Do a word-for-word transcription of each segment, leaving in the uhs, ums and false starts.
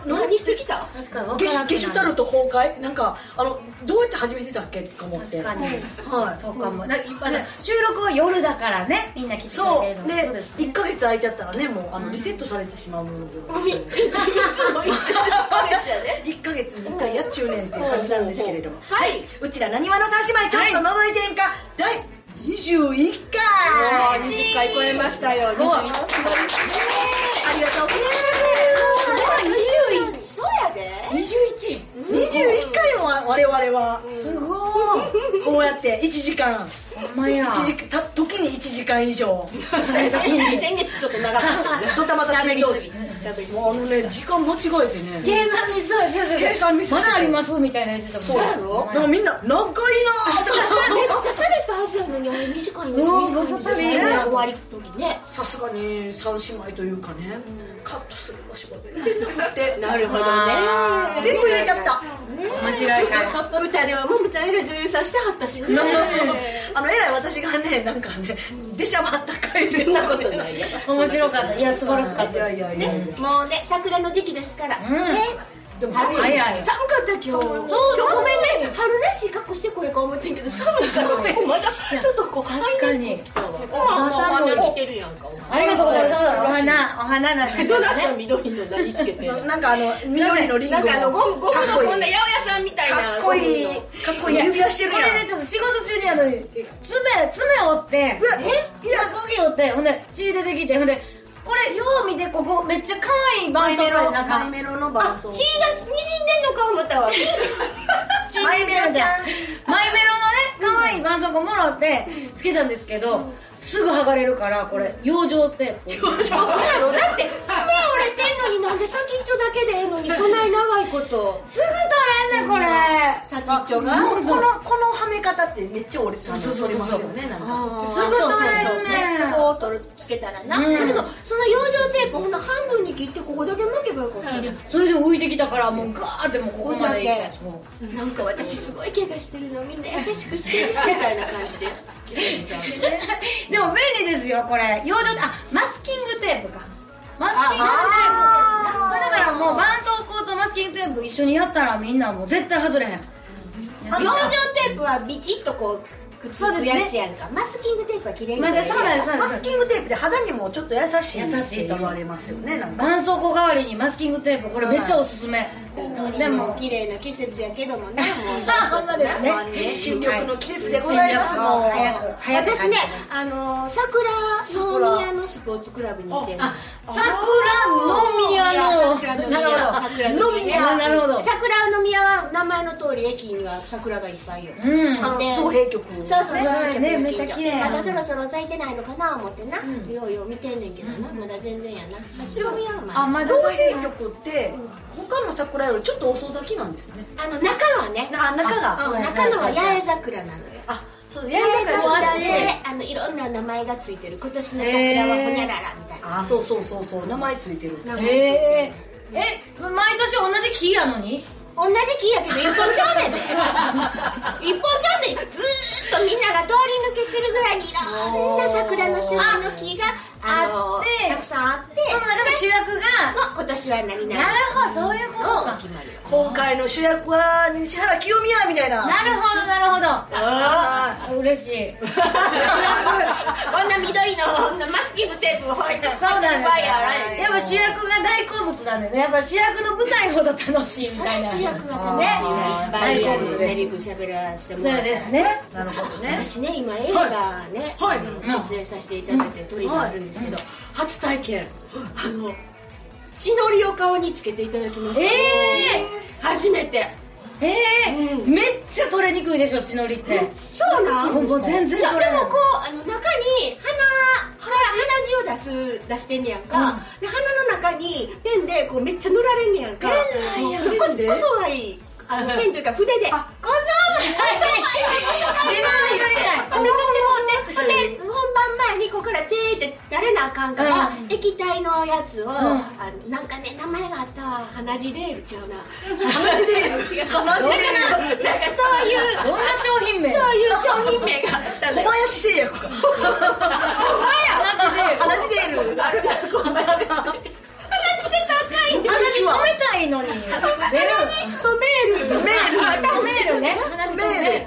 何してきた？ 確かにゲシュゲシュタルト崩壊なんかあのどうやって始めてたっけとか思って。 確かに、 はい、 そうかも。なんかあの収録は夜だからね、みんな来てくそうれるの。 でそうですね。 いっかげつ空いちゃったらねもうあのリセットされてしまうものでいっかいっかげつにいっかいやっちゅうねんっていう感じなんですけれども、 はい、 うちらなにわの三姉妹ちょっと覗いてんかだいにじゅういっかいにじゅっかい超えましたよ。にじゅういっかいありがとうね。そうやで。 にじゅういち、にじゅういっかいの我々はすごい。 こうやっていちじかん、 ほんまや。 一時た時にいちじかん以上先月ちょっと長かったドタバタ喋りすぎ。 もうあのね時間間違えてね計算ミスはそう計算ミスまだありますみたいな言ってたもん。 そうやろ。なんかみんな長いなーってめっちゃ喋ったはずやのにあれ短いんですよ。短いんですよね。終わり時ね。 さすがに三姉妹というかねカットする場所が全然なくてなるほどね。 全部入れちゃった面白いから歌ではももちゃんえらい女優さんしてはったしね。 あのえらい私がねなんかね出しゃばった回でそんなことないや。 面白かった。いや素晴らしかった。 いやいやいやもうね桜の時期ですからね。 でも早い。 寒かった今日。今日ごめんね。春らしい格好してこれか思ってんけど寒いからまだちょっとこう確かに。 まあまあまだ着てるやんか。 ありがとうございます。お花お花なんですどなした緑の何つけてる。 なんかあの緑のリンゴなんかあのゴムゴムのこんな八百屋さんみたいな。 かっこいいかっこいい指輪してるやん。 これねちょっと仕事中にあの爪爪折ってえいやポキ折ってほんで血出てきてほんでこれよう見てここめっちゃ可愛い絆創膏でなんかマイメロの絆創膏血がにじんでんのか思ったわ。 マイメロちゃんマイメロのね可愛い絆創膏もらってつけたんですけどすぐ剥がれるからこれ養生テープ。 そうやろ。だって爪折れてんのになんで先っちょだけでええのにそんなに長いことすぐ取れんねこれ。 先っちょがこのこのはめ方ってめっちゃ折れ取れますよね。なんかすぐ取れるね。 こう取るつけたらな。でもその養生テープほんな半分に切ってここだけ巻けばよかった。 それで浮いてきたからもうガーってもうここまでいってそうなんか私すごい怪我してるのみんな優しくしてみたいな感じで怪我しちゃう。 でも便利ですよこれ。養生あマスキングテープか。マスキングテープだからもう絆創膏とマスキングテープ一緒にやったらみんなもう絶対外れへん。 養生テープはビチッとこうくっつくやつやんか。マスキングテープは綺麗にまだそうなんですそうなんです。 マスキングテープで肌にもちょっと優しい優しいと言われますよね。なんか絆創膏代わりにマスキングテープこれめっちゃおすすめ。 でも綺麗な季節やけどもね。もうそんなですね。 新緑の季節でございます。もう早く早く。 私ねあの桜の宮のスポーツクラブに行ってる。 桜の宮の桜の宮桜の宮なるほど。 桜の宮は名前の通り駅には桜がいっぱいよ。 うん。 造幣局。 そうそうねめっちゃ綺麗。 まだそろそろ咲いてないのかな思ってな。ようよう見てんねんけどなまだ全然やな。八王宮はまだ。 あまだ造幣局って他の桜よりちょっと遅咲きなんですよね。 あの中はね。 あ中が中のは八重桜なのよ。 あそう八重桜であのいろんな名前がついてる。今年の桜はほにゃららみたいな。 あそうそうそうそう名前ついてる。 へええ毎年同じ木やのに。 同じ木やけど一本ちゃうねんで一本ちゃうねん。ずーっとみんなが通り抜けするぐらいにいろんな桜の種類の木があのたくさんあってその中で主役が今年は何々 なるほどそういうことか。 決まるよ。 今回の主役は西原清宮みたいな。 なるほどなるほど。 ああ嬉しい。 こんな緑のマスキングテープを置いてそうなんです。やっぱ主役役が大好物なんでね。やっぱ主役の舞台ほど楽しいみたいな。 主役は楽しいわ。いっぱいあるセリフ喋らせてもらった。 そうですね。 なるほどね。 私ね今映画ね出演させていただいて鳥があるんですけど初体験あの血のりを顔につけていただきました。 え初めて。 ええめっちゃ取れにくいでしょ血のりって。 そうなん。 もう全然いや取れない。 でもこうあの中に鼻から鼻血を出す出してんねやんか。で鼻の中にペンでこうめっちゃ塗られんねやんか。 ペンなんや。 こそはいいあのペンというか筆で。 あこそ自分で塗りたい。 塗ってもね。で本番前にここからテーって垂れなあかんから液体のやつをあなんかね名前があったわ。鼻血デールちゃうな。 鼻血デール。違う。鼻血デール。 なんかそういうどんな商品名。 そういう商品名があったのよ。 小林製薬か。鼻血デール。 あるな小林。鼻血で高い。 鼻血止めたいの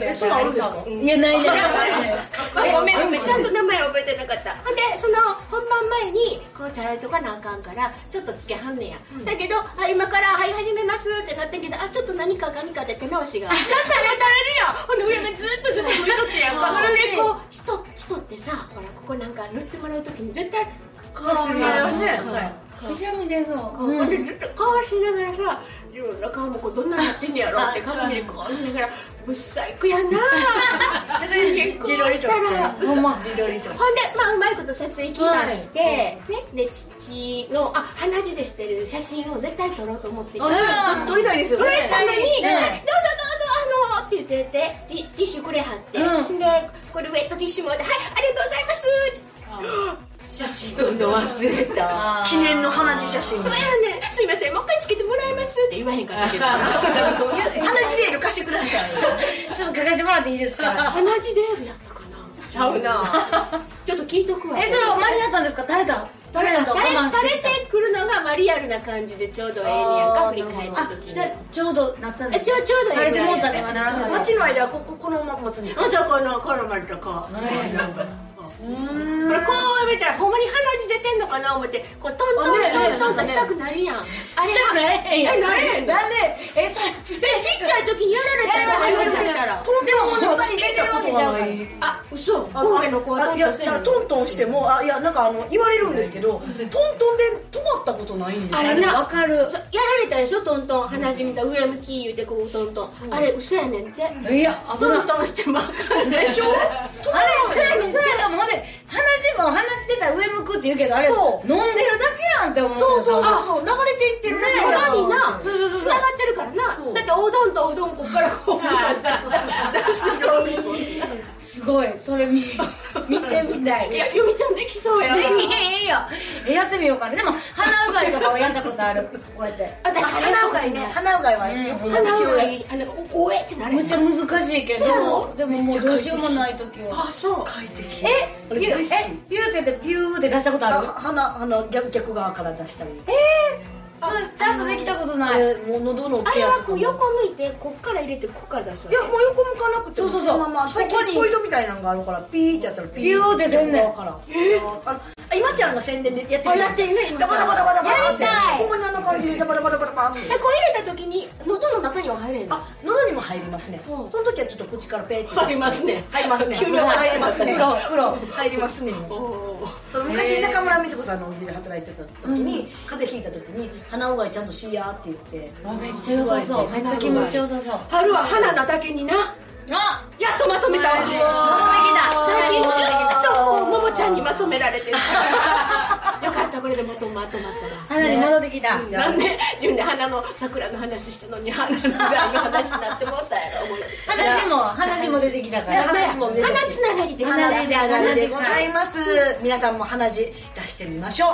え、そんなんあるんですか？ いや、ないじゃない。 ごめんごめん、ちゃんと名前覚えてなかった。ほんでその本番前にこうたられとかなあかんからちょっとつけはんねや、うん、だけどあ今からはい始めますってなってんけど、あちょっと何か何かで手直しがされされるやん。ほんで上がずっとずっと拭いとってやんか。でこう人人ってさ、ほらここなんか塗ってもらう時に絶対顔見ながらね、 くしゃみ出そう。 ほんでずっと顔しながらさ、自分の顔もこうどんなになってんねやろって鏡でこう見ながらぶっさいくやな結婚したらほんでまあうまいこと撮影行きまして、ね、で父のあ鼻血でしてる写真を絶対撮ろうと思っていた。 撮りたいですよね。 撮りたいのに、どうぞどうぞあのって言っててティッシュくれはって、でこれウェットティッシュもで、はいありがとうございます。写真撮るの忘れた。 記念の鼻血写真。 そうやね。すいません、もう一回つけてもらえますって言わへんかったけど。 鼻血デール貸してください。 ちょっと書かせてもらっていいですか？ 鼻血デールやったかな。ちゃうな。ちょっと聞いとくわ。 え、それはマリだったんですか？垂れたの？垂れてくるのがマリアルな感じでちょうどええねやんか、振り返った時に。 じゃあちょうどなったんですか？ ちょうどええねやん。 垂れてもうたねはならない。 待ちの間はこここのまま持つんですか？ じゃあこのこのままとこう。こう見たらほんまに鼻血出てんのかな思ってこうトントントントンとしたくなるやん。あれしたくなれへんやん。 なれへん。 なんでえ撮影ちっちゃい時にやられたら鼻血出たら。 でも本当に出てるわけじゃん。 あ、嘘。神戸の子はトントンせんの。 トントンしてもあいやなんかあの言われるんですけど、トントンで止まったことないんです。 あれなわかる。 やられたでしょトントン鼻血見た上向き言うてこうトントン。あれ嘘やねんって。 いやトントンしてまうでしょ。 あれそうやねんそうやねん。ほんで鼻血も鼻血出たら上向くって言うけどあれ飲んでるだけやんって思う。 そうそうそうそう流れていってるね。 肌になつながってるからな。だっておどんとおどんこっからこう出す人すごいそれ見見てみたい。 いやゆみちゃんできそうや。 できへんよ。えやってみようかな。でも鼻うがいとかはやったことある。こうやって。 私鼻うがいね。鼻うがいは鼻うがいあのおえってなる。 めっちゃ難しいけどでももうどうしようもない時は。 あそう快適。 えピューえピューって言ってピューって出したことある？ 鼻鼻逆逆側から出したり。 えーそれちゃんとできたことない。 もう喉のあれはこう横向いてこっから入れてこっから出すわけ。 いやもう横向かなくてそうそうそうまま最近スポイトみたいなのがあるからピーってやったらピューって出んねん。 今ちゃんが宣伝でやってる。 やってるね。 ダバダバダバダバやりたい。 ほんまにあんな感じでダバダバダバダバって。 こう入れた時に喉の中には入れるの？ あ、喉にも入りますね。その時はちょっと口からペーって入りますね。 入りますね。 急に入りますね。 プロ入りますね。その昔中村美津子さんのお店で働いてた時に風邪ひいた時に鼻うがいちゃんとしやって言って。 めっちゃ良さそう。めっちゃ気持ちよさそう。 春は花なだけにな。 あ、 やっとまとめたわ。 まとめきだ。 最近ずっとももちゃんにまとめられてる。よかったこれでまとまとまったわ。 花に戻ってきた。 なんで自分で花の桜の話したのに花の話になってもったやろ。 話も話も出てきたから。 話も花つながりです。 花つながりでございます。皆さんも鼻血出してみましょう。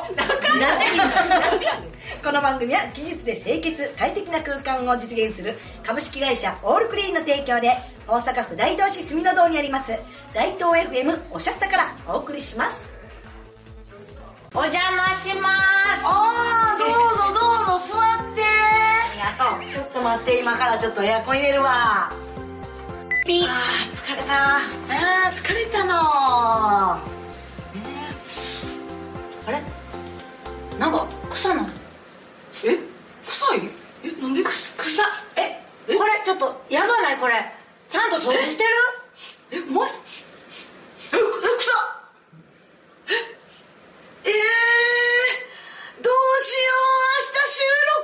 この番組は技術で清潔快適な空間を実現する株式会社オールクリーンの提供で大阪府大東市住の堂にあります大東 エフエム おしゃスタからお送りします。 お邪魔します。 あーどうぞどうぞ座って。 ありがとう。 ちょっと待って、今からちょっとエアコン入れるわ。ピー。あー疲れた。あー疲れたの、えー、あれなんか草ない？ え臭い？えなんで？ 草えこれちょっとやばないこれちゃんと掃除してる？ えマジ？ええ草ええー、どうしよう明日収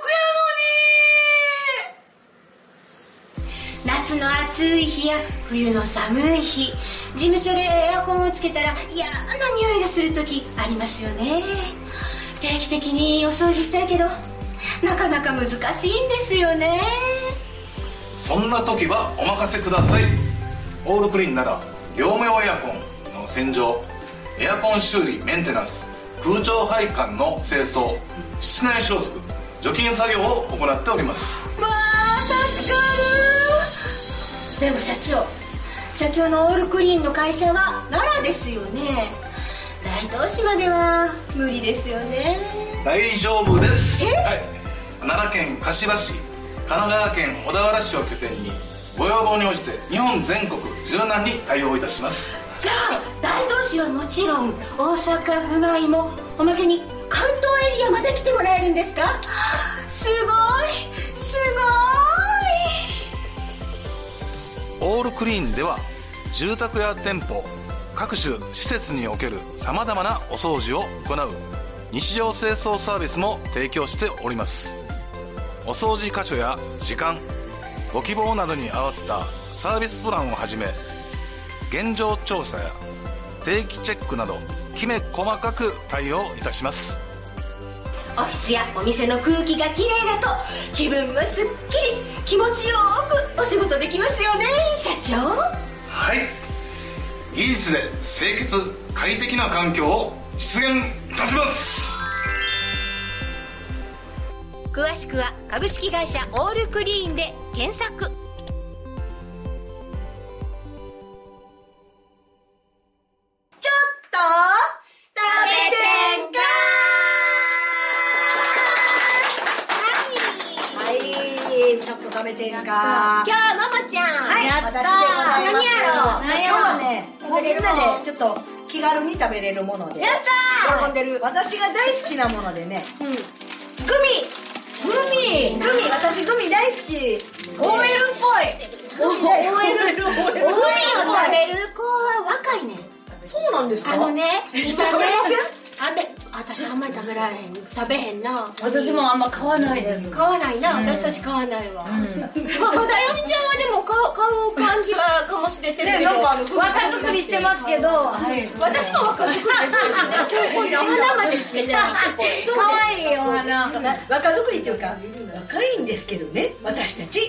録やのに。 夏の暑い日や冬の寒い日、事務所でエアコンをつけたら嫌な匂いがする時ありますよね。定期的にお掃除したいけどなかなか難しいんですよね。 そんな時はお任せください。オールクリーンなら業務用エアコンの洗浄、エアコン修理メンテナンス、空調配管の清掃、室内消毒、除菌作業を行っております。 わあ助かる。でも社長社長のオールクリーンの会社は奈良ですよね。大東市までは無理ですよね。 大丈夫です。はい、奈良県柏市、神奈川県小田原市を拠点にご要望に応じて日本全国柔軟に対応いたします。 じゃあ大東市はもちろん大阪府外もおまけに関東エリアまで来てもらえるんですか？すごいすごい。オールクリーンでは住宅や店舗各種施設におけるさまざまなお掃除を行う日常清掃サービスも提供しております。お掃除箇所や時間ご希望などに合わせたサービスプランをはじめ、現状調査や定期チェックなどきめ細かく対応いたします。 オフィスやお店の空気がきれいだと気分もすっきり気持ちよくお仕事できますよね、社長。 はい、技術で清潔快適な環境を実現いたします。 詳しくは株式会社オールクリーンで検索。ちょっと食べてんかはい、ちょっと食べてんか。 今日はママちゃん、 はい、 やったー私でございます。 何やろう。 今日はね、もうみんなでちょっと気軽に食べれるもので。 やったー。喜んでる。 私が大好きなものでね、 うん。 グミグミグミ、私グミ大好き。 オーエル っぽい。グミ大好き。 オーエルグミを食べる子は若いね。 そうなんですか。 あのね、今ね、 食べまあべ、私あんまり食べられへん、食べへんな。 私もあんま買わないです。 買わないな、私たち買わないわ。まあまだよみちゃんはでも買う買う感じは醸し出てるけど、 若作りしてますけど、はい、 私も若作りですけどね。今日お花までつけてなくて、 かわいいお花。 若作りっていうか若いんですけどね、私たち。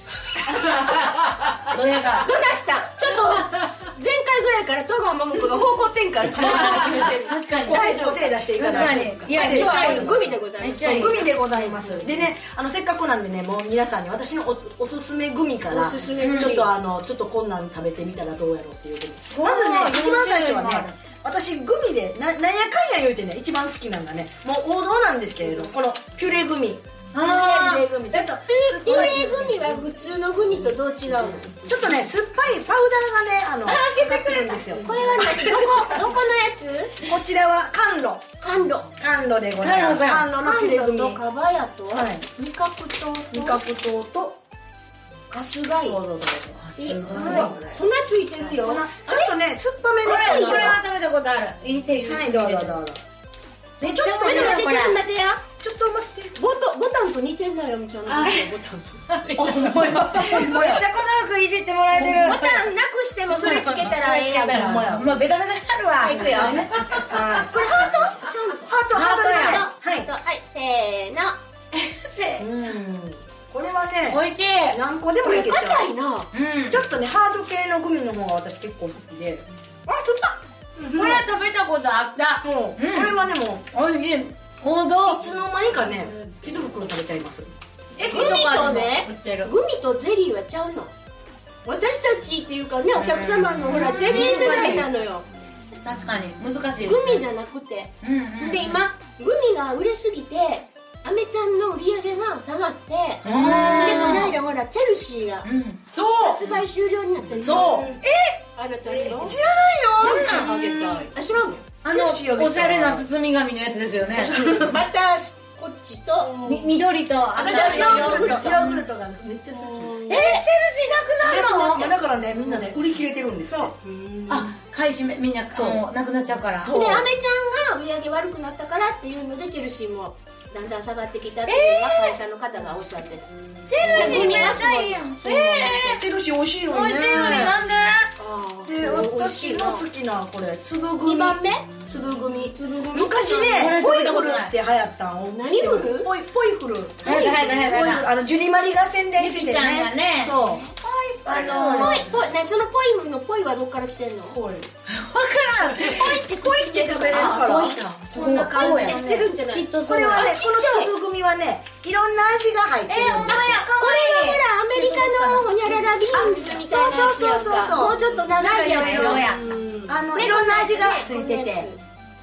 どやがどなしたちょっと前回ぐらいから戸川桃子が方向転換して確かに個性出していかないと。 確かに。いや、 今日はグミでございます。 グミでございます。でね、あのせっかくなんでね、もう皆さんに私のおおすすめグミからおすすめグミちょっとあのちょっとこんなん食べてみたらどうやろうっていうグミ。まずね、一番最初はね、私グミでななんやかんや言うてね、一番好きなのがね、もう王道なんですけれど、このピュレグミ。 あピュレグミ。ちょっとピュレグミは普通のグミとどう違うの？ ちょっとね、酸っぱいパウダーがね、あのかかってるんですよ。 これは何？どこどこのやつ？ こちらは甘露。 甘露。 甘露でございます。甘露のピュレグミ。 甘露とかばやとはい味覚糖と味覚糖とガスガイ。 どうぞどうぞ。 え、そんなついてるよ。 ちょっとね、酸っぱめこれ、 のこれは食べたことある。いいっていう。 はい、どうぞどうぞ。 めっちゃちょっと美味しいよ、これ。 待って、ちょっと待ってよ。 ちょっと待って。 ボトボタンと似てんだよ、みちゃんのボタンと。 めっちゃこの服いじってもらえてる。 ボタンなくしてもそれつけたらええやんか。 まあ、ベタベタになるわ。 いくよ。これハート？ちゃんハート、ハートですね。 はい。はい、せーの。 うん。これはね、 おいしい。 何個でもこれいけちゃう。 硬いな。 うん。 ちょっとね、ハード系のグミの方が私結構好きで。あ、取ったこれは食べたことあった。 もう、これはね、もう、 おいしい。王道。 いつの間にかね、一袋食べちゃいます。 駅グミとね売ってる。 グミとゼリーはちゃうの。私たちっていうかね、お客様のほらゼリー世代なのよ。 確かに難しい。 グミじゃなくて。 うんうん。 で今グミが売れすぎてアメちゃんの売り上げが下がって、でこの間ほらチェルシーがそう発売終了になったり。 そうえあなたの知らないの？ チェルシーあげたい。あ、知らんの？ あのおしゃれな包み紙のやつですよね。 またこっちとみ緑と赤私とはヨーグルト、ヨーグルトがめっちゃ好き。 えー、チェルシーなくなるの？ だからね、みんなね、売り切れてるんですよ。 あ、買い占めみんなもうなくなっちゃうから。 そうでアメちゃんが売り上げ悪くなったからっていうのでチェルシーもだんだん下がってきたっていうのが会社の方がおっしゃってる。 チェルシーめっちゃいいやん。えチェルシー美味しいのー、 にね。 美味しいのになんで？ で、私の好きなこれ粒組。 にばんめ粒組。 粒組昔ね、ポイフルって流行ったの。 何フル？ ポイポイフル。 はいはいはいはいはい。 あのジュリマリが宣伝しててゆきちゃんがねね。そう。あのポイポイね、そのポイフルのポイはどっから来てんの？ ポイ。 わからん。 ポイってポイって食べれるから。 あ、そうじゃん。 そんな顔や捨てるんじゃない？ きっとそうや。 これはね、この粒組はね、いろんな味が入ってるんですよ。 えー、ほんまや、かこれわいい。 はほらアメリカのホニャララビーンズみたいなやつやんか。 そうそうそうそうそうもうちょっと長いやつそうや。 あのいろんな味がついてて、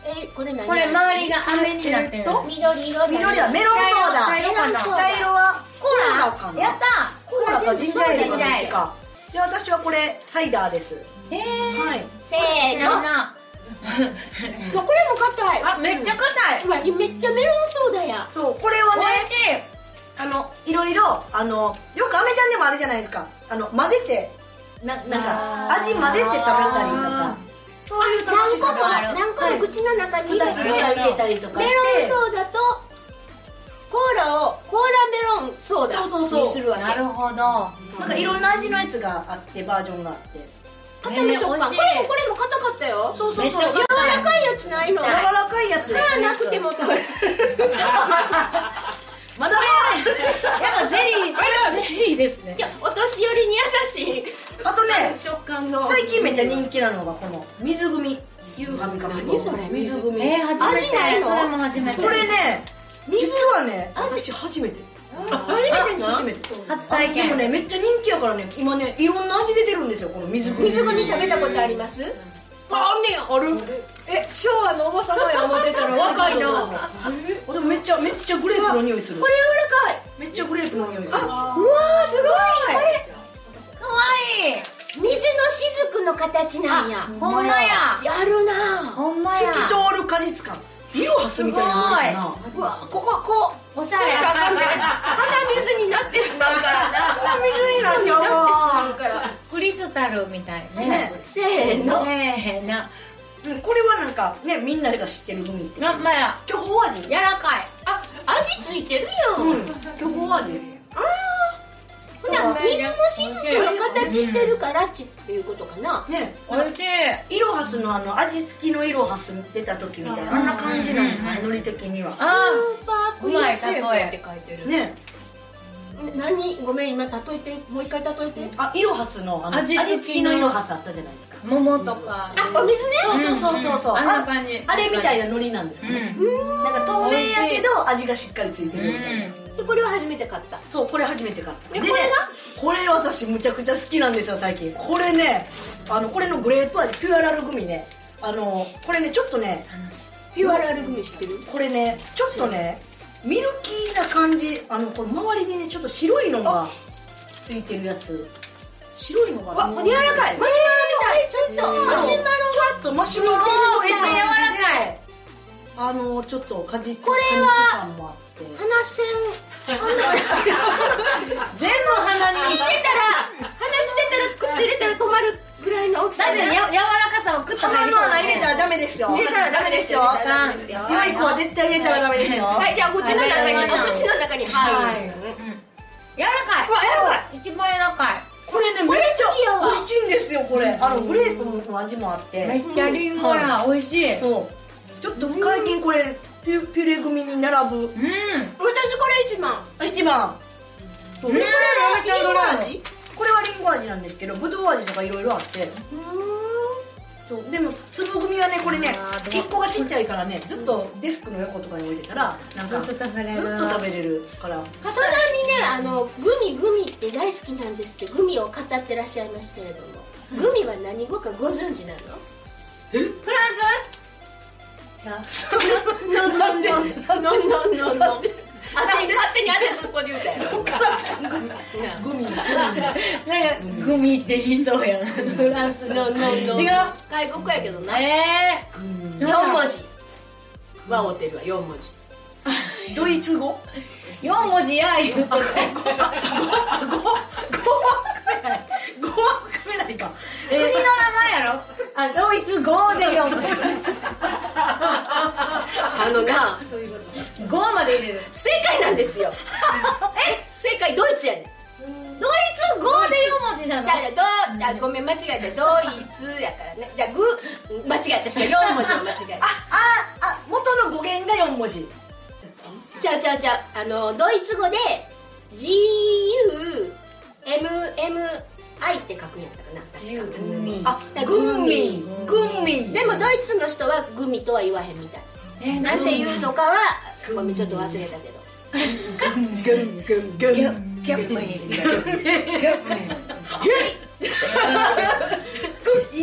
えこれ何？ これ周りが飴になってる。 緑色。 緑はメロンソーダ。 茶色かな。 茶色はコーラかな。 やったコーラかジンジャーエールかどっちか。で私はこれサイダーです。 えー、 はい。 せーの。これも硬い。 あ、めっちゃ硬い。 うわ、めっちゃメロンソーダや。 そうこれはね、 美味しい。 あのいろいろあのよくアメちゃんでもあるじゃないですか。あの混ぜてななんか味混ぜて食べたりとか。そういう楽しさがある。 何個も口の中に入れて入れたりとかして。 メロンソーダとコーラをコーラメロンソーダにするわけ。 なるほど。 なんかいろんな味のやつがあってバージョンがあって。 硬め食感。これもこれも硬かったよ。 そうそうそう。 柔らかいやつないの？ 柔らかいやつ。 歯なくても食べる。 まだやっぱゼリー、これはゼリーですね。 いや、お年寄りに優しい。 あとね、 食感の最近めっちゃ人気なのがこの水グミ。夕飯か何それ？ 水グミ。 えー、初めて。 味ないの？ それも初めて。 これね、実はね、私初めて。 初めての？ 初めて。 初体験。 でもね、めっちゃ人気やからね、今ね、いろんな味出てるんですよ、この水グミ。 水グミ食べたことあります？ あんねん、ある。 え、昭和のおばさまや思ってたら若いな。 でもめっちゃめっしグレープの匂いする。 これ柔らかい。 めっちゃグレープの匂いする。 うわーすごい。これかわいい。 水の雫の形なんや。 ほんまや。 やるな。 ほんまや。 透き通る果実感。イロハスみたいなのかな。 うわ、こここう。 おしゃれ。 鼻水になってしまうからな。鼻水になってしまうから。 クリスタルみたいね。 せーの。 せーの。 これはなんかね、みんなが知ってるグミって。 ほんまや。 巨峰味。 柔らかい。 あ、味ついてるやん。 うん。巨峰味。 ああ。ほな、水の雫の形してるからっていうことかな。 ね。 おいしい。 イロハスのあの味付きのイロハス出た時みたいなあんな感じなんですね、ノリ的には。 スーパークリームうまい例えって書いてる。 ね。 何？ごめん、今例えて、もう一回例えて。 あ、イロハスのあの味味付きの付きのイロハスあったじゃないですか。 桃とか。 あ、お水ね。 そうそうそうそう。 あんな感じ。 あれみたいなノリなんですかね。なんか透明やけど味がしっかりついてるみたいな。 で、これは初めて買った。 そう、これ初めて買った。 で、これが？ これ私むちゃくちゃ好きなんですよ最近。これね、あのこれのグレープ味ピュアラルグミね。あのこれねちょっとね、 ピュアラルグミ知ってる？ これねちょっとねミルキーな感じ。あのこれ周りにねちょっと白いのがついてるやつ。白いのが。 あ、柔らかい。マシュマロみたい。ちょっとマシュマロ。 ちょっとマシュマロのめっちゃ柔らかい。 あのちょっと果実これは感もあって。 鼻栓。 全部鼻に。 してたら、鼻してたら、クッと入れたら止まるぐらいの大きさ。 確かに柔らかさをクッと鼻の穴入れたら。 らダメですよ。 入れたらダメですよ。 良い子は絶対入れたらダメですよ。 はい、じゃあお口の中に、お口の中に、はい。 柔らかい。 柔らかい。 一番柔らかい。 これねめっちゃ美味しいんですよこれ。あのグレープの味もあって。 めっちゃリンゴや。美味しい。 そうちょっと最近これピュピュレ組に並ぶ。 うん。 私これ一番。 一番。 これはリンゴ味？ これはリンゴ味なんですけど、ぶどう味とかいろいろあって。そうでも粒組はねこれね一個がちっちゃいからね、ずっとデスクの横とかに置いてたらなんかずっと食べれる。 ずっと食べれるから。 笠田にね、あのグミグミって大好きなんですってグミを語ってらっしゃいますけれども、グミは何語かご存知なの？ え？ フランス？ なんで？なんで？なんで？なんで？勝手に勝手にあれそこで言うたよ。 どっから来たんグミ？グミ。 なんかグミって言いそうやな。フランスの。違う。 外国やけどな。 ええ。 よん文字は合うてるわ。よん文字。 ドイツ語？ 四文字や言うて。 ごは含めない。ごは含めないか。 国の名前やろ。あ、ドイツ語で四文字。 あのな、 語まで入れる。 正解なんですよ。え、正解ドイツやねん。 ドイツ語で四文字なの。 じゃあどあごめん間違えた。ドイツやからね。じゃあグ間違えたしかよん文字を間違えた。 あああ元の語源がよん文字。 じゃあじゃあじゃああのドイツ語で ジーユーエムエムアイ って書くんやったかな確か。 グミ。 あグミグミ。 でもドイツの人はグミとは言わへんみたい。 え、 なんて言うのかはごめんちょっと忘れたけど。 グングングングン。 ギュギュッミ。ギュッミ。 イメー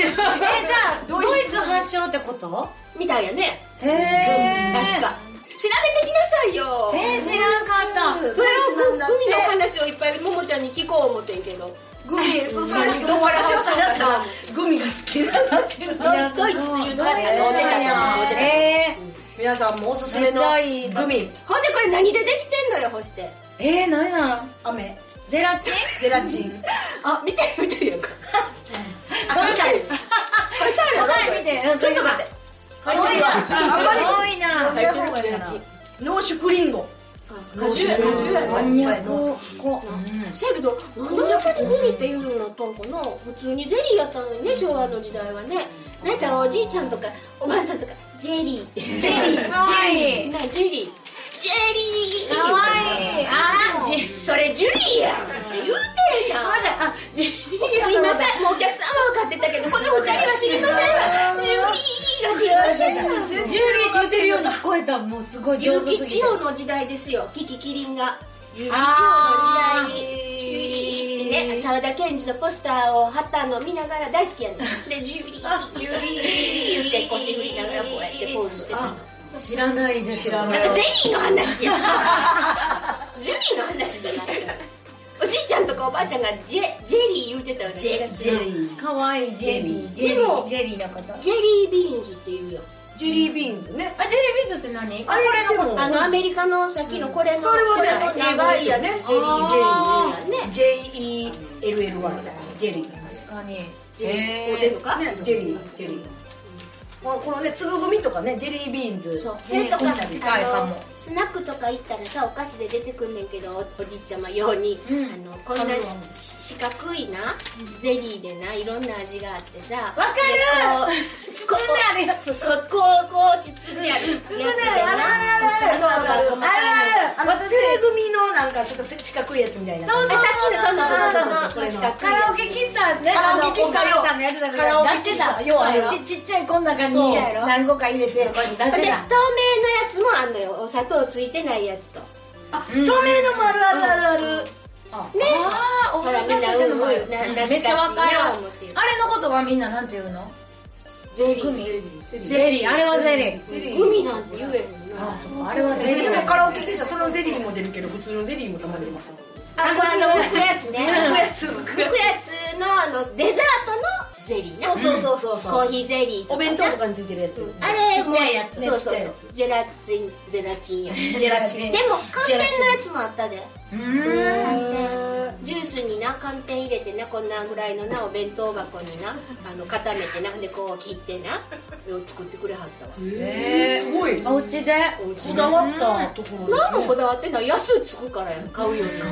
えじゃあドイツ発祥ってことみたいやね。 へえ確か調べてきなさいよ。 えー、知らんかった。 それをグミの話をいっぱいももちゃんに聞こう思ってんけど、 グミ、それしかも話をしたらグミが好きなだけのドイツっていうのは飲んでたから。 え皆さんもおすすめのグミ。 ほんでこれ何でできてんのよ、干してー、えー、何やの。 飴、 ゼラチンゼラチン。 あ、見て見てるやんか。 これ書いてあるよ。 答え見て。 ちょっと待って。 多いな。 あんまり多いな。 ゼラチン。濃縮リンゴ。 果汁やこんにゃく粉。 せやけど、こんにゃくグミっていうのだったんかな。普通にゼリーやったのにね、昭和の時代はね。なんかおじいちゃんとかおばあちゃんとかジェリー、ジェリー、 かわいい。 なジェリー、ジェリー。 かわいい。あー、ジそれジュリーやんって言うてんやん。 ごめんなさい。あ、ジェリー。 すいません、もうお客さんは分かってたけど、この二人は知りませんわ。ジュリーが知りませんわ。 ジュリーって言ってるように聞こえた。もうすごい上手すぎて。 結城千代の時代ですよ、キキキリンが。結城千代の時代にジュリーってね、沢田研二のポスターを貼ったのを見ながら大好きやねん。で、ジュリー、ジュリー言って腰振りながらこうやってポーズしてたの。 知らないです。 知らない。 なんかゼリーの話や。ジュリーの話じゃない。おじいちゃんとかおばあちゃんがジェジェリー言うてたよね。 ジェリー。 かわいいジェリー。ジェリでもー、ジェリーの方。 ジェリービーンズって言うよ。 ジェリービーンズね。 あ、ジェリービーズって何？ あれこれのこと。 あのアメリカのさっきのこれの、 これはこれのね、 長いやつ、 ね。 ジェリー、ジェリーやね。 ジェイイーエルエルワイ ジェリー。 確かに。 ジェリー、こう出るか？ ね、ジェリー、ジェリー。このね、粒組とかね、ジェリービーンズ。 そう、それとか、 近いかも。 スナックとか行ったらさ、お菓子で出てくんねんけど、おじいちゃま用に、 うんあのこんなし四角いなゼリーでないろんな味があってさ、 わかる。 こう、こう、あるやつ、こう、こう、こう、包んであるやつでな、 あるあるあのテレ組のなんかちょっと四角いやつみたいな。 そうそうさっきの、そうそうそうそう、 これの四角いカラオケ喫茶ね。 カラオケ喫茶あのおかみさんのやつだからカラオケ喫茶出してた。 要はあれちちっちゃいこん中にそうやろ何個か入れてこうやって出で、透明のしてた。 やつもあんのよ、お砂糖ついてないやつと。 あ、透明のもあるあるあるある。 ね、 ああ、おほらみんなてるのもあるうんうんなめっちゃわかる。 懐かしいな思ってあれのことはみんななんて言うの？ ゼリグミ。 ー。 ゼリー。あれはゼリー。 グミなんて言えへんな。 あ、そっか。あれはゼリでもー。 カラオケ喫茶そのゼリーも出るけど普通のゼリーもたまに出ます。 あ、こっちの剥くやつね。 うん剥くやつ、剥剥くやつのあのデザートのゼリーな。 そうそうそうそうそう。 コーヒーゼリーとかお弁当とかについてるやつ。 あれもちっちゃいやつねそうそうそうちっちゃいや。 ジェラチン、ジェラチンや。 ジェラチン。 でも寒天のやつもあったで。 うーん。 寒天。ジュースにな寒天入れてな、こんなぐらいのなお弁当箱にな、あの固めてな、でこう切ってな、作ってくれはったわ。 えー、すごい。 お家で。 こだわったところですね。 何もこだわってんのは安いつくからやん、買うより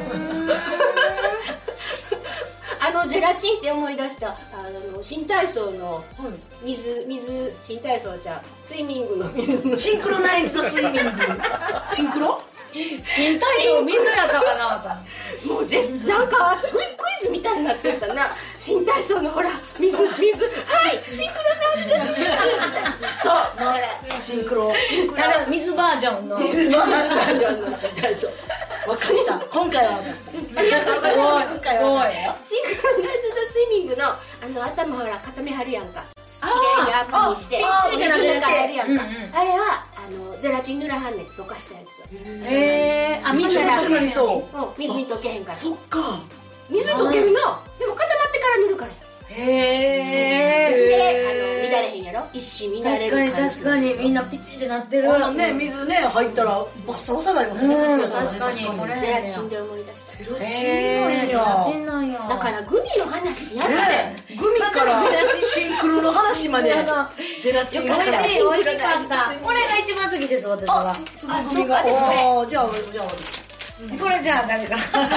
あのジェラチンって思い出した、あの新体操の水水新体操じゃスイミングの水のシンクロナイズドスイミング。シンクロ？ 新体操水やったかな。 もうですなんかクイクイズみたいになってたな。新体操のほら水水はいシンクロナイズドスイミングみたいな。そうそれシンクロ。 ただ水バージョンの。 水バージョンの新体操。 わかった。今回は。 ありがとうございます。 すごい。 シンクロナイズドスイミングのあの頭ほら固めはるやんか。綺麗にアップにしてあー水の中やるやんか。 うんうんあれはあのゼラチン塗らはんねん、溶かしたやつを。 へえ。あ、水めっちゃ塗りそううん水に溶けへんから。 そっか。 水溶けるな。でも固まってから塗るからや。 へえ。 で、あの乱れへんやろ。一糸乱れ確かにる感じ。 確かにみんなピチってなってる。 あのね、水ね、入ったらバッサバサになりますね。 うん靴下がね確かにこれゼラチンで思い出した。 ゼラチンへえ。 なんや。 ゼラチンなんや。 だからグミの話やだねね。 グミからシンクロの話までゼラチン美が味しい美味しかった。これが一番好きです私は。 あ、つぶ組が。 あそうか私これあーじゃあじゃあこれじゃあ誰か。 水組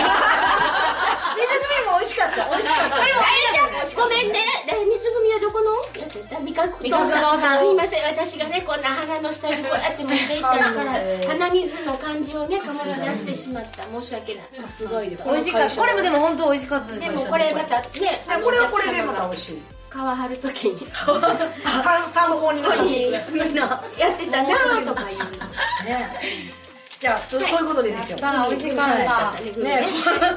も美味しかった。美味しかった。 あれちゃんごめんね。で水組はどこのやつだ？味覚味覚堂さんすいません、私がねこんな鼻の下にこうやって持っていったらから鼻水の感じをね醸し出してしまった。申し訳ない。 すごい。 美味しかった。これもでも本当美味しかったです。 でもこれまたね、あのこれはこれでまた美味しい。 皮張るときに参考になる。 みんなやってたなとかいうね。じゃあそういうことでですよ。 美味しかった。 ね。 ね、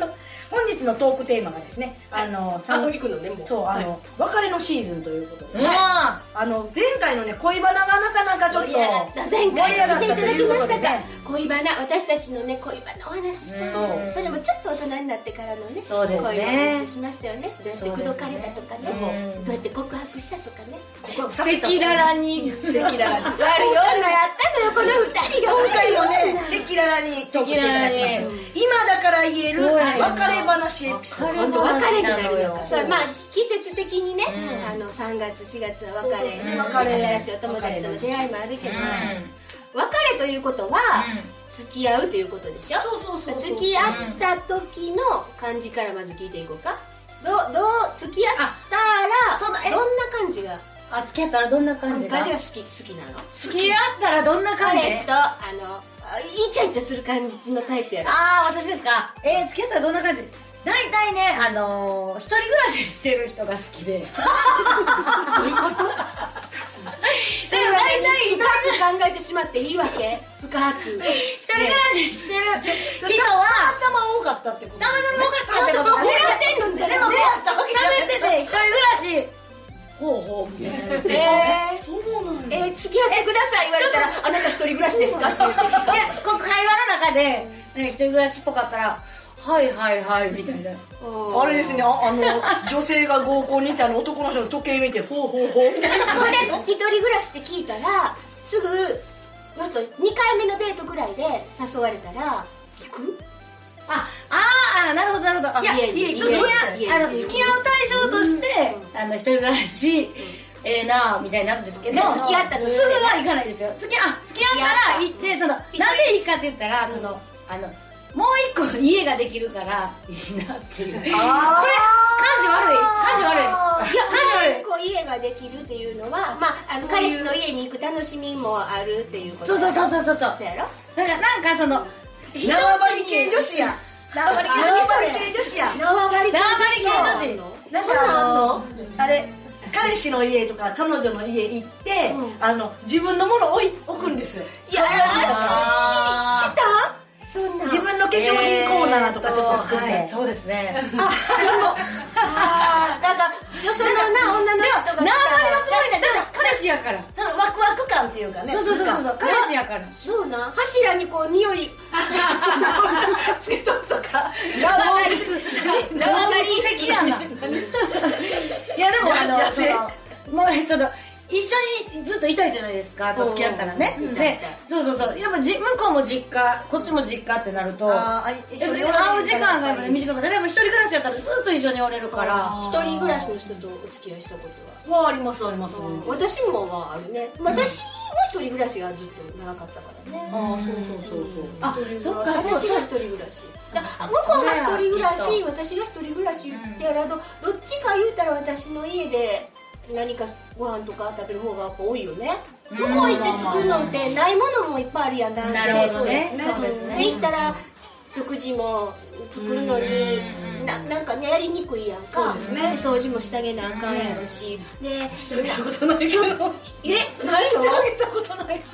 本日のトークテーマがですね、あのあの行くのねもうそうあの、別れのシーズンということで、 うんあの前回のね恋バナがなかなかちょっと盛り上がった前盛り上がったと回見ていただきいうましたかことでね。 恋バナ、私たちのね恋バナお話ししたんですよ。それもちょっと大人になってからのねそうですね恋の話しましたよね。どうやって口説かれたとかね、 そうですねどうやって告白したとかね。 告白させたと赤裸々に赤裸々に悪い女やったのよこの二人が。 今回もね赤裸々にトークしていただきます。今だから言えるそうやねん別れ話エピソード。 今度別れになるのよ。 そうそうまあ季節的にね、 うんあのさんがつしがつは別れ、 そうそうそう別れ新しいお友達との出会いもあるけど、別れということは、付き合うということでしょ。 そうそうそうそう付き合った時の感じからまず聞いていこうか。どうどう付き合ったらそうだえどんな感じがあ付き合ったらどんな感じが感じが好き好きなの？ 付き合ったらどんな感じ彼氏とあのあイチャイチャする感じのタイプやろ。 ああ私ですか。えー、付き合ったらどんな感じ。大体ねあのー、一人暮らししてる人が好きでどういうことそれは大体深く考えてしまっていいわけ？深く一人暮らししてる人はたまたま多かったってことたまたま多かったってこと狙ってんのみたいな。 でもね狙ったわけじゃない喋ってて一人暮らしほうほうみたいなえーそうなんだ。 えー、付き合ってください言われたらあなた一人暮らしですかって言っていいか？ いやこの会話の中で、ね、一人暮らしっぽかったらはいはいはいみたいなあれですね、ああの女性が合コンにいたの男の人の時計見てほうほうほうみたいな。 それで一人暮らしって聞いたらすぐもっとにかいめのデートぐらいで誘われたら行く？ ああーなるほどなるほど。いや家にいや付き家に合うあの付き合う対象として、 うんあの一人暮らし、ええなあみたいになるんですけど、 で付き合ったとすぐは行かないですよ。付き合あ付き合ったら行ってその付き合ったなんでいいかって言ったら、そのあのもう一個家ができるからいいなっていう。これ感じ悪い感じ悪い。 いや感じ悪い。 こう家ができるっていうのは、まあ、あの彼氏の家に行く楽しみもあるっていうことそうそうそうそうそうそう。 そうやろ？ だからなんかその縄張り系女子や。縄張り系女子や。 縄張り系縄張り系女子だからあのあれ彼氏の家とか彼女の家行って、 うんあの自分のもの置い置くんですよ。 いやらしい。 あーしたそんな自分の化粧品コーナーとかちょっと作って、 はいそうですね。 あでもあーだからよそのな女の人が来たら縄張りのつもりでだって彼氏やから。 ただワクワク感っていうかね。 そうそうそうそう彼氏やから。 そうなん柱にこう匂いつけとくとか縄張り縄張り的やな。いやでもあの野生そのもうその一緒にずっといたいじゃないですか。付き合ったらね。 うんでそうそうそうやっぱじ向こうも実家こっちも実家ってなると。 あー一緒に会う時間がやっぱね短くなる。でも一人暮らしやったらずっと一緒におれるから。 一人暮らしの人とお付き合いしたことははありますあります。 私もはあるね。私も一人暮らしがずっと長かったからね。 ああそうそうそうそう。 あそっかそう私が一人暮らし。だ向こうが一人暮らし、私が一人暮らしってやらど、どっちか言うたら私の家で何かご飯とか食べる方がやっぱ多いよね。向こう行って作るのってないものもいっぱいあるやん、男性。 なるほどねそうですね。 で行ったら食事も作るのにななんかねやりにくいやんか。 そうですね掃除もしてあげなあかんやろし。でしてあげたことないけど。 えないの？ してあげたことない。 もうね、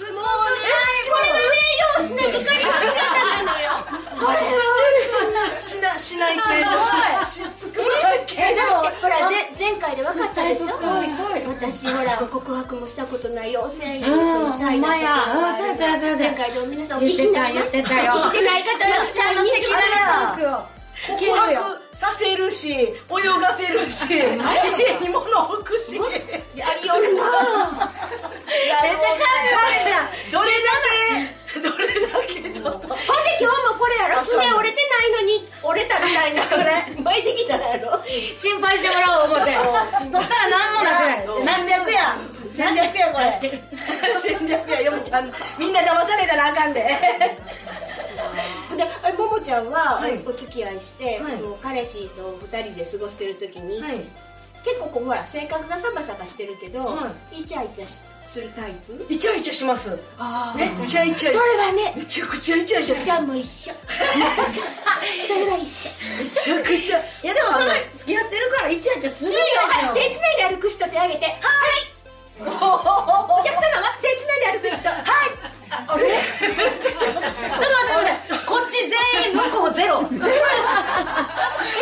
それはね、ようしなきゃかりが姿なのよ。あれはしなしない系のし尽くさない系でもの。 ほらぜ前回で分かったでしょ。 はいはい私ほら告白もしたことないよ。繊維うんのそのシャイなところがあるほんまやうんそうそうそうそう前回でも皆さんお聞き言ってたになりました。 言ってたよ。 聞いてない方はちゃんの赤裸々トークを聞け告るよ。 白させるし泳がせるし家に物置くし。 やりよるな。 めっちゃ感じ悪いな。 どれだけどれだけちょっと。 ほんで今日もこれやろ。爪折れてないのに折れたみたいなこれ巻いてきたらやろ。 心配してもらおう思って。取ったら何もなくない。 戦略や戦略やこれ戦略やよもちゃんみんな騙されたらあかんで。 でももちゃんははいお付き合いして、 はいもう彼氏とふたりで過ごしてる時に、 はい結構こうほら性格がサバサバしてるけど、 はイチャイチャするタイプ。 イチャイチャしますあめっちゃイチャイチそれはねャめちゃくちゃイチャイチャおちゃんも一緒それは一緒。 めちゃくちゃ。 いやでもそれ付き合ってるからイチャイチャするでしするよ。はい、手ょ。 つないで歩く人手挙げて。はいお客様は手つないで歩く人。はいあれちょっと待ってください。こっち全員向こうゼロ。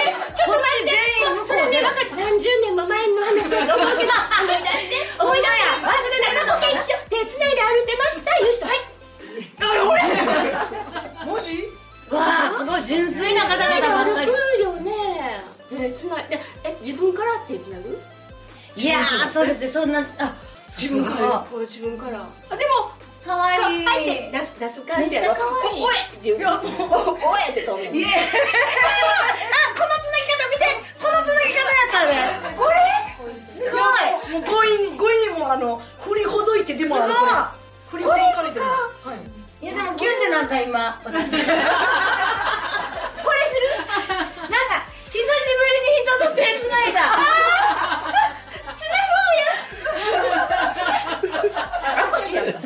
ごい純粋な方々ばっかり。 歩くよね。手つないで、え、自分から手つなぐ？ いやー、そうですね、そんな、あ、 自分からこれ自分からあ、でもかわいい。 はいって出す出す感じやろ。 めっちゃ可愛いおおえっていう。おおえってと思う。いえ。あ、このつなぎ方見て。このつなぎ方やったね。これすごい。 もう強引に強引にもうあの振りほどいてでもあの振りほどかれてる。はい。 いやでもキュンってなった今私。これする？なんか久しぶりに人と手つないだ。 握手やった。なんかこんなつな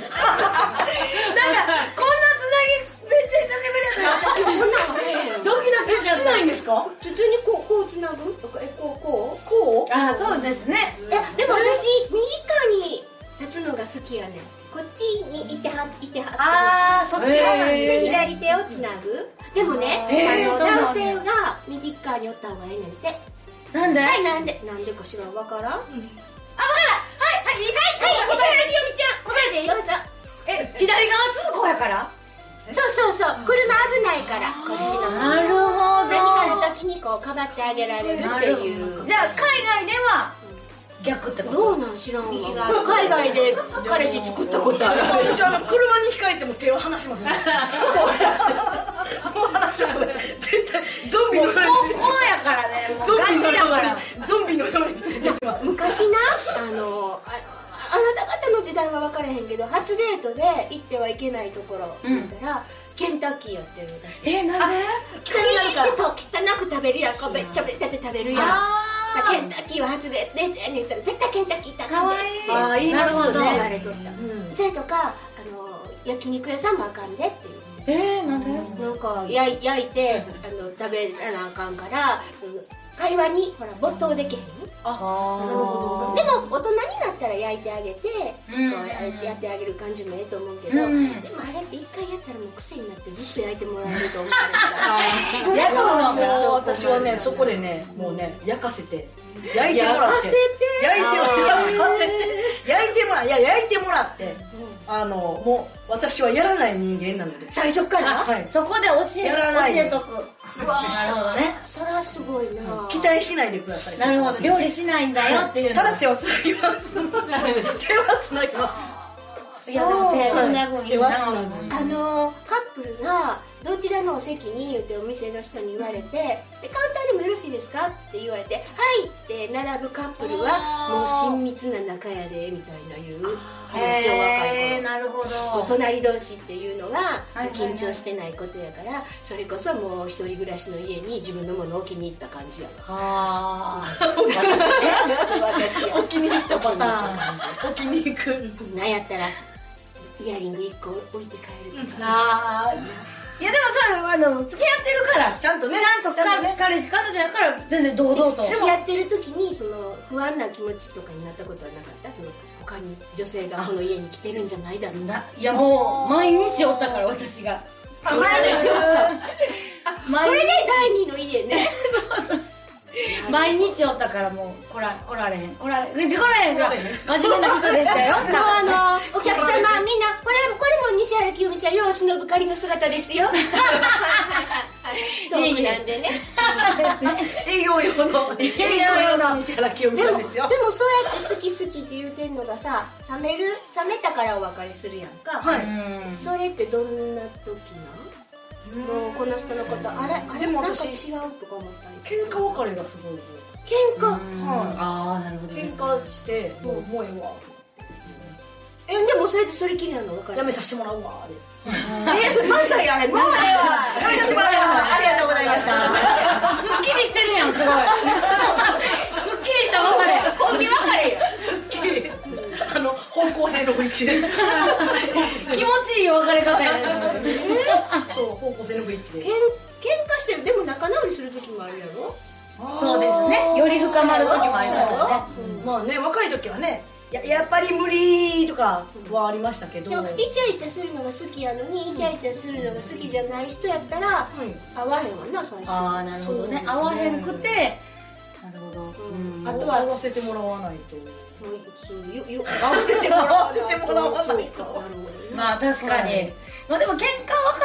ぎめっちゃ久しぶりやった。 私こんなんせえへん。 ドキドキしないんですか？ 普通にこうこうつなぐ？え、こうこう？ こう？ あ、そうですね。 いやでも私右側に立つのが好きやねん。こっちにいてはいてはってああ、そっち側なんでで左手をつなぐ。でもね、 えーあのそうなんだ男性が右側におった方がええねんて。 なんで？ はい、なんでなんでかしらわからん？あ、わからん。はいはいはいはい。石原ひよみちゃん答えていい？どうぞ。 え、左側通行やから？ そうそうそう、車危ないからこっちの方。 なるほど。 何かの時にこうかばってあげられるっていう。 じゃあ海外では逆ってこと？ どうなん知らんわ。海外で彼氏作ったことある。 私あの車に控えても手を離しますね。もう離しますね。絶対ゾンビのようにこうやからね。もうゾンビのガチやから。 ようにゾンビのようについてます。 昔な、あのああなた方の時代は分からへんけど、初デートで行ってはいけないところだったら、ケンタッキーやってる出して。 え、なんで？ 汚いってと汚く食べるやん。こうべっちゃべったって食べるやん。 あケンタッキーは初デートでって言ったら絶対ケンタッキー行ったかわいい。 あー言いますよねなるほど。 言われとった。それとかあの焼肉屋さんもあかんでっていう。 えー、なんで？ なんか焼い焼いてあの食べなあかんから会話にほら没頭できへん。 あでも大人になったら焼いてあげて、 うんこうやってやってあげる感じもええと思うけど、 うんでもあれって一回やったらもう癖になってずっと焼いてもらえると思うからそれ焼くのはちょっと私はねそこでねもうね焼かせて焼いてもらって焼かせて焼いてもらって焼かせて焼いてもらいや焼いてもらってあのもう私はやらない人間なので最初からはいそこで教えやらない教えとく。なるほどね。 それはすごいな。 期待しないでください。 なるほど、料理しないんだよっていうの。 ただ手はつなぎます手はつなぎますいやでも手つなぐんいいな。 あのカップルがどちらのお席に言ってお店の人に言われて、でカウンターでもよろしいですかって言われて、はいって並ぶカップルはもう親密な仲やでみたいないう話を若い頃。 なるほど。 隣同士っていうのははいはい緊張してないことやから、それこそもう一人暮らしの家に自分のものを置きに行った感じやわ。 はあ。 私やお気に入ったパターンお気に行くなんやったらイヤリングいっこ置いて帰るとか。 ああ。いやでもそれあの付き合ってるからちゃんとねちゃんとか彼氏彼女やから全然堂々と。 付き合ってる時にその不安な気持ちとかになったことはなかった？その他に女性がこの家に来てるんじゃないだろうな。 いやもう毎日おったから私が。 あ、毎日おった。それで第二の家ね。 毎日おったからもう来ら来られへん来られへん来られへんが真面目な人でしたよ。 もうあのお客様みんなこれこれも西原清美ちゃん世を忍ぶ仮の姿ですよ。トークなんでね。 営業用の営業用の西原清美でもでもちゃんですよそうやって好き好きって言うてんのがさ、冷める冷めたからお別れするやんか。 はいうんそれってどんな時なん？もうこの人のことあれあれでもなんか私違うとか思ったり。 喧嘩別れがすごい喧嘩。 はいああなるほど。 喧嘩してもうもうええわえでもそれでそれきりなの分かる？ やめさせてもらうわあれえそれ漫才あれもうええわ。 やめさせてもらうわありがとうございましたすっきりしてるやんすごい。すっきりした別れ。 コンビ別れよ。 すっきりあの方向性の不一致で気持ちいい別れ方やね。 そう方向性の不一致でけん喧嘩してでも仲直りする時もあるやろ。 そうですね。より深まる時もありますよね。 まあね若い時はねややっぱり無理とかはありましたけどでもイチャイチャするのが好きやのにイチャイチャするのが好きじゃない人やったら合わへんわな最初。 ああなるほどね。合わへんくて。なるほど。 うんああとはとは合わせてもらわないともうそうよよ合わせてもらわないと。 合わせてもらわないとそうかなるほどね。 まあ確かに。まあでも喧嘩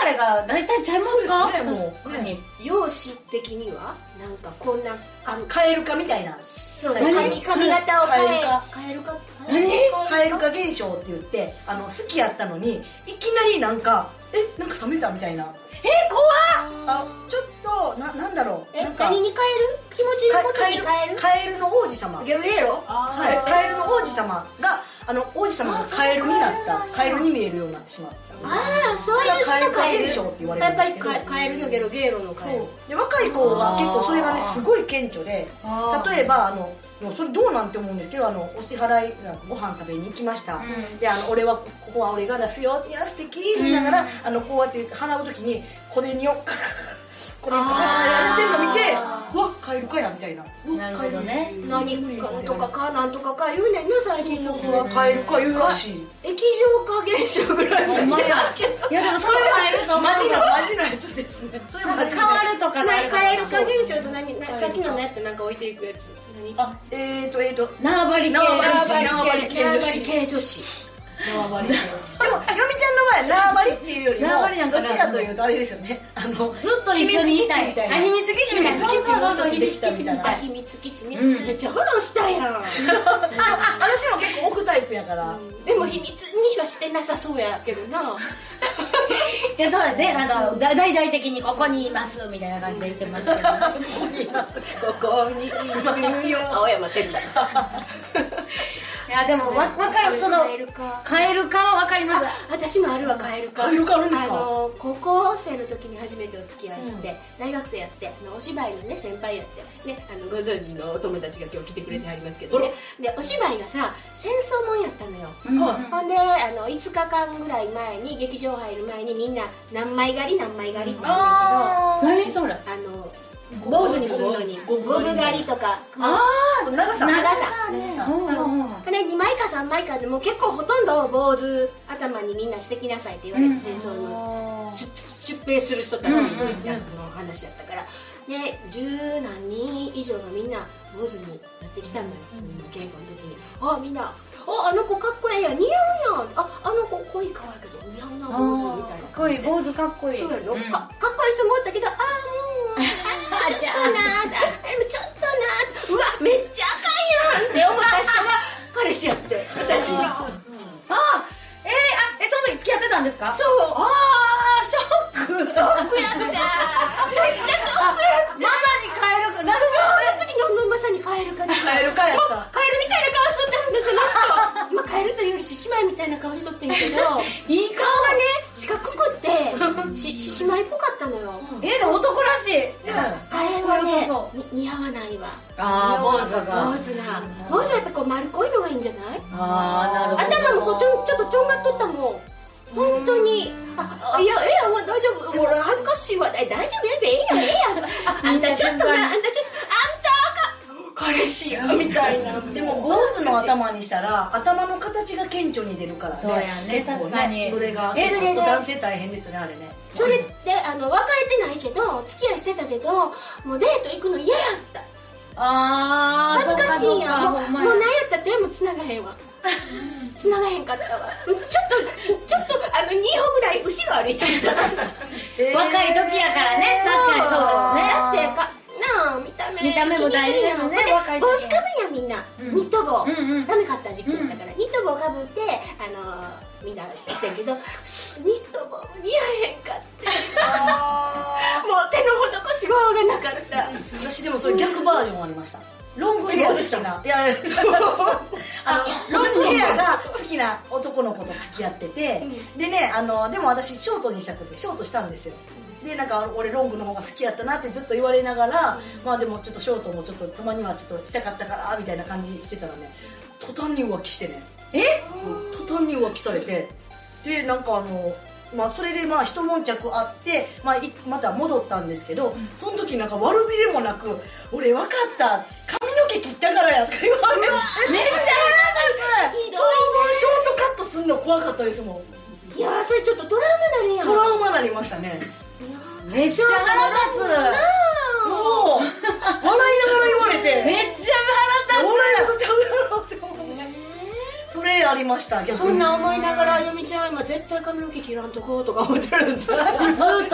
れが大体ちゃいますか？ そうですねもう確かに。 容姿的にはなんかこんなあカエル化みたいなそう何髪髪型を変えカエル化変えるか何カエル化現象って言ってあの好きやったのにいきなりなんかえなんか冷めたみたいなえ怖っ。 あちょっとななんだろうえなんか何に変える気持ちのことに変えるカエルの王子様ゲロゲロはいカエルの王子様があの王子様がカエルになったカエルに見えるようになってしまったああそういうカエル化人カエル現象って言われやっぱりるんですけどカカエルのゲロゲロのカエルそうで若い子は結構それがねすごい顕著であー例えばあのもうそれどうなんて思うんですけどあのお支払いご飯食べに行きました、 うんであの俺はここは俺が出すよいや素敵言いながら、あのこうやって払う時に小銭をカーッこれやってるの見てあうわカエルかやみたいななるほどね。 何かとかかなんとかか言うねんな最近の子はカエルか言うらしい液状化現象ぐらいしかほんまや。 知らんいやでもそれもあると思う。 マジのマジのやつですねそれもなんか変わるとかなるとか。 カエル化現象と何なさっきのやってなんか置いていくやつ何あえーとえーと縄張り系。 縄縄張り張り系縄張り系女子縄張りでもよみちゃんの場合は縄張りっていうよりも縄張りなんかなどっちかというとあれですよねあのずっと一緒にいたい。 秘密基地みたいなあ秘密基地みたいな。 秘密基地も一つ秘できたみたいな密基地みたい。 秘密基地ねうんめっちゃフォローしたやんあ私も結構置くタイプやからでも秘密にはしてなさそうやけどないやそうだね。なんか大々的にここにいますみたいな感じで言ってますけど。 ここにいるよ青山テルだいやでもわ分かるそのカエルかカエル化は分かります。 私もあるわカエルかカエル化あるんですかあの高校生の時に初めてお付き合いして、うん、大学生やってあのお芝居のね先輩やってねあのご存知のお友達が今日来てくれてはりますけどね、うん、でお芝居がさ戦争もんやったのよ、うん、ほんであのいつかかんぐらい前に劇場入る前にみんな何枚狩り何枚狩りって言うんだけど何それあの坊主にするのにゴム狩りとかああ長さ長さあね、にまいかさんまいかでもう結構ほとんど坊主頭にみんなしてきなさいって言われて、うん、戦争の出兵する人たちの話やったからで十何人以上がみんな坊主になってきたのよ、うん、稽古の時にあみんなああの子かっこええやん似合うやんああの子濃い可愛いけど似合うな坊主みたいなかっこいい坊主かっこいいそうやろ、うん、か, かっこいい人もおったけどああもうちょっとなーちょっとなーうわめっちゃあかんやんって思った人が彼氏やって私があえー、あえその時付き合ってたんですか？ そうああショックショックやっためっちゃショックやったまさにカエル化なるその時のまさにカエル化でカエル化やったカエルみたいな顔しとってるんですよあの人、まあ、カエルというより獅子舞みたいな顔しとってんけどいい顔顔がね四角くって獅子舞っぽかったのよえでも男らしい。 カエルはねそうそう似合わないわああ坊主が坊主が坊主はやっぱこう丸っこいのがいいんじゃないああなるほど。 頭もこうちょんちょっとちょんがっとったもん本当にあいやええやん大丈夫俺恥ずかしいわ大丈夫やべええやんええやんああんたちょっとなあんたちょっとあんたか彼氏やみたいなでも坊主の頭にしたら頭の形が顕著に出るからねそうやね結構確かにそれがえそれで男性大変ですよねあれねそれってあの別れてないけど付き合いしてたけどもうデート行くの嫌やったああ恥ずかしいやんもうもう何やないったっても繋がへんわ繋がへんかったわちょっとちょっとあのにほぐらい後ろ歩いちゃったえー若い時やからね確かにそうですねだってかなあ見た目見た目も大事ですね気にるやん若い時帽子かぶりやみんな、 うんニット帽、 うんうん寒かった時期だったから、ニット帽かぶってあのー、みんなしてたけどニット帽似合えへんかってもう手の施しようがなかった私でもそれ逆バージョンありましたロングヘア好きないやいやあのロングヘアが好きな男の子と付き合ってて、うん、でねあのでも私ショートにしたくてショートしたんですよでなんか俺ロングの方が好きやったなってずっと言われながら、うん、まあでもちょっとショートもちょっとたまにはちょっとしたかったからみたいな感じしてたらね途端に浮気してねえ途端に浮気されてでなんかあのまあ、それでまあ一悶着あって、まあ、また戻ったんですけど、うん、その時なんか悪びれもなく俺分かった髪の毛切ったからやとか言われてめっちゃひどいねショートカットするの怖かったですもんいやーそれちょっとトラウマなるやんトラウマなりましたねめっちゃ腹立つもう笑いながら言われてめっちゃ腹立つ笑い事ちゃうやろって思ってそれありましたそんな思いながらよみちゃんは今絶対髪の毛切らんとこうとか思ってるんですそれは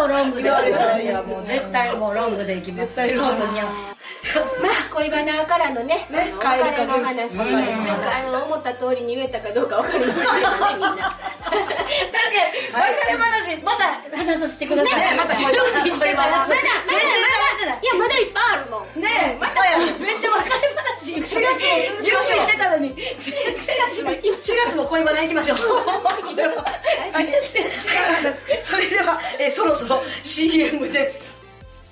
ロングで私はもう絶対もうロングでいきます。 絶対ロングにゃん。 まあ恋バナからのね、 ねあの別れの話、なんかあの思った通りに言えたかどうかわかりませんけどね、みんな。 確かに別れ話また話させてください。 また恋バナ恋バナまだまだまだいやまだいっぱいあるもん。 ねえ、まためっちゃ別れ話しがつも続きましょう。 準備してたのにしがつも恋バナ行きましょう。これはそれではえそろそろ シーエム です。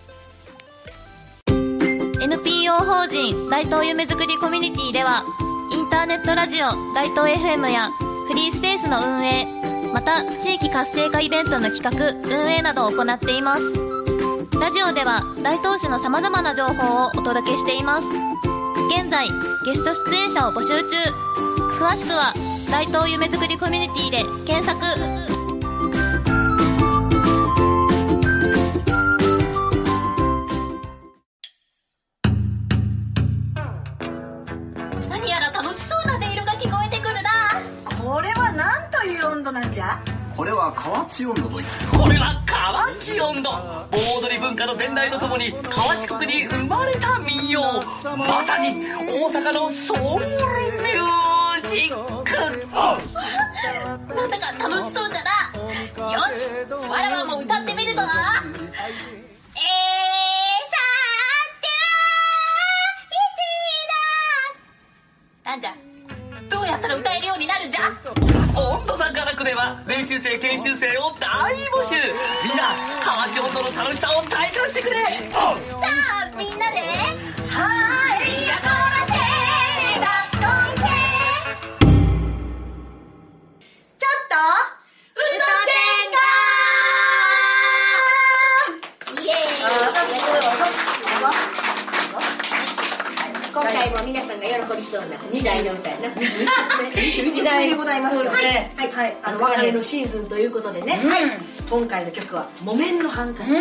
エヌピーオー 法人大東夢づくりコミュニティではインターネットラジオ大東 エフエム やフリースペースの運営、また地域活性化イベントの企画運営などを行っています。ラジオでは大東市のさまざまな情報をお届けしています。現在ゲスト出演者を募集中。詳しくは大東夢づくりコミュニティで検索。 何やら楽しそうな音色が聞こえてくるな。 これは何という温度なんじゃ。 これは河内温度といってこれは河内音頭、盆踊り文化の伝来とともに河内国に生まれた民謡、まさに大阪のソウルミュージック。 なんだか楽しそうだな。よし、わらわも歌ってみるぞ。えー、さーてはなんじゃ、どうやったら歌えるようになるんじゃ。 音頭さんからくでは練習生研修生を大募集。みんな河内音頭の楽しさを体感してくれ。 さあみんなではーいやこらせだどんせちょっとうどんイエーイ。今回も皆さんが喜びそうな時代の歌やな。 時代でございますよね。 はいはい、あの別れのシーズンということでね、はい、今回の曲は木綿のハンカチ。 はい、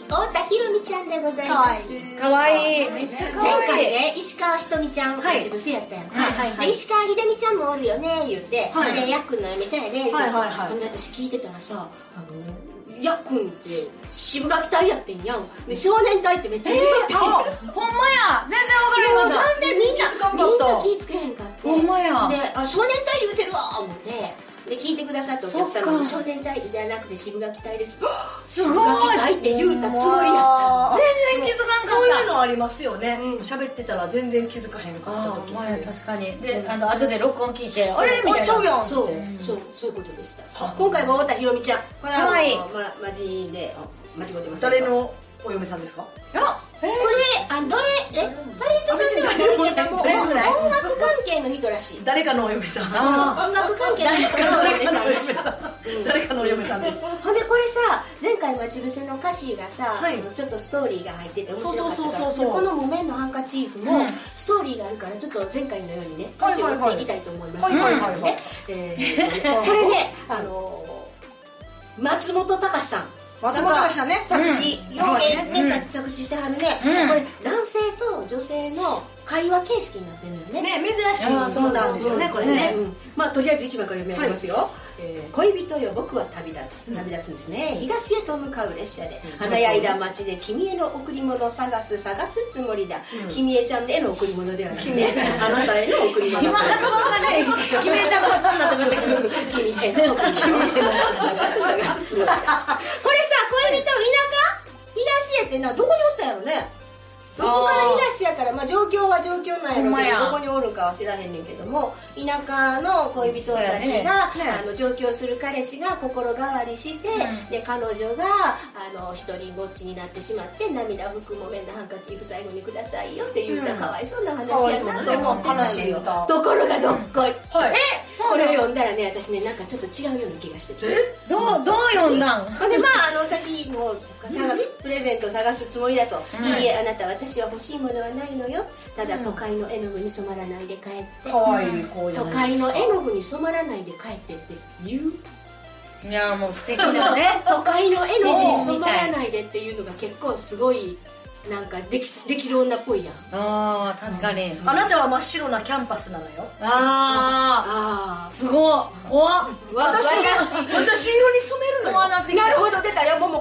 太田裕美ちゃんでございます。 かわいい。めっちゃかわいい。 前回ね、石川ひとみちゃんが口癖やったやんか。で石川秀美ちゃんもおるよね言って、でやっくんの嫁ちゃんやねって。ほんで私聞いてたらさ、あの。やっくんって渋垣隊やってんやん。少年隊ってめっちゃ言うてて、 ほんまや、全然分からへんかった。 なんでみんなみんな気ぃつけへんかって。 ほんまや。 で、あ、少年隊言うてるわ思ってで聞いてくださったお客様も少年隊じゃなくて渋垣隊です。 すごい。 渋垣隊って言うたつもりやった。 全然気づかんかった。 そういうのありますよね。喋ってたら全然気づかへんかった時。 ああ、確かに。で、あの後で録音聞いて、あれみたいな。 ちゃうやん。 そうそうそういうことでした。今回も太田裕美ちゃん、これはまマジで間違ってます。 誰のお嫁さんですか？ いや、これあどれえタレントさんではないけども音楽関係の人らしい。 誰かのお嫁さん。 音楽関係の人のお嫁さんらしい。 誰かのお嫁さんです。 ほんでこれさ、前回待ち伏せの歌詞がさ、ちょっとストーリーが入ってて面白かったから、この木綿のハンカチーフもストーリーがあるからちょっと前回のようにね歌詞を打っていきたいと思います。これね、あの松本隆さん。 松本隆さんね。 作詞、表現ね作詞してはるね。これ男性と女性の会話形式になってるのよね。 ね、珍しいそうなんですよね、これね。 まあとりあえず一番から読み上げますよ。恋人よ僕は旅立つ旅立つんですね。東へと向かう列車で華やいだ街で君への贈り物探す探すつもりだ。君へちゃんへの贈り物ではなくてあなたへの贈り物。 今発音がね、君へちゃんの発音になってましたけど、 君への贈り物探す探すつもりだ。これさ、恋人田舎東へってなどこにおったんやろね。どこから東やから、まあ、状況は状況なんやろうけどどこにおるかは知らへんねんけども、田舎の恋人たちが、あの上京する彼氏が心変わりして、で彼女があの一人ぼっちになってしまって涙拭く木綿のハンカチーフ最後にくださいよって言うたら、かわいそうな話やなと思ってたのよ。ところがどっこい、これを読んだらね、私ねなんかちょっと違うような気がしてきて、 どうどう読んだん？ ほんでまああの先のプレゼントを探すつもりだと、いいえあなた私は欲しいものはないのよ、ただ都会の絵の具に染まらないで帰って、 かわいい子都会の絵の具に染まらないで帰ってって言う。 いやもう素敵だね。 都会の絵の具に染まらないでっていうのが結構すごいなんかできできる女っぽいやん。 ああ確かに。 あなたは真っ白なキャンパスなのよ。 ああすごい怖っ。 私が私色に染めるのよ。 なるほど出たよ、桃子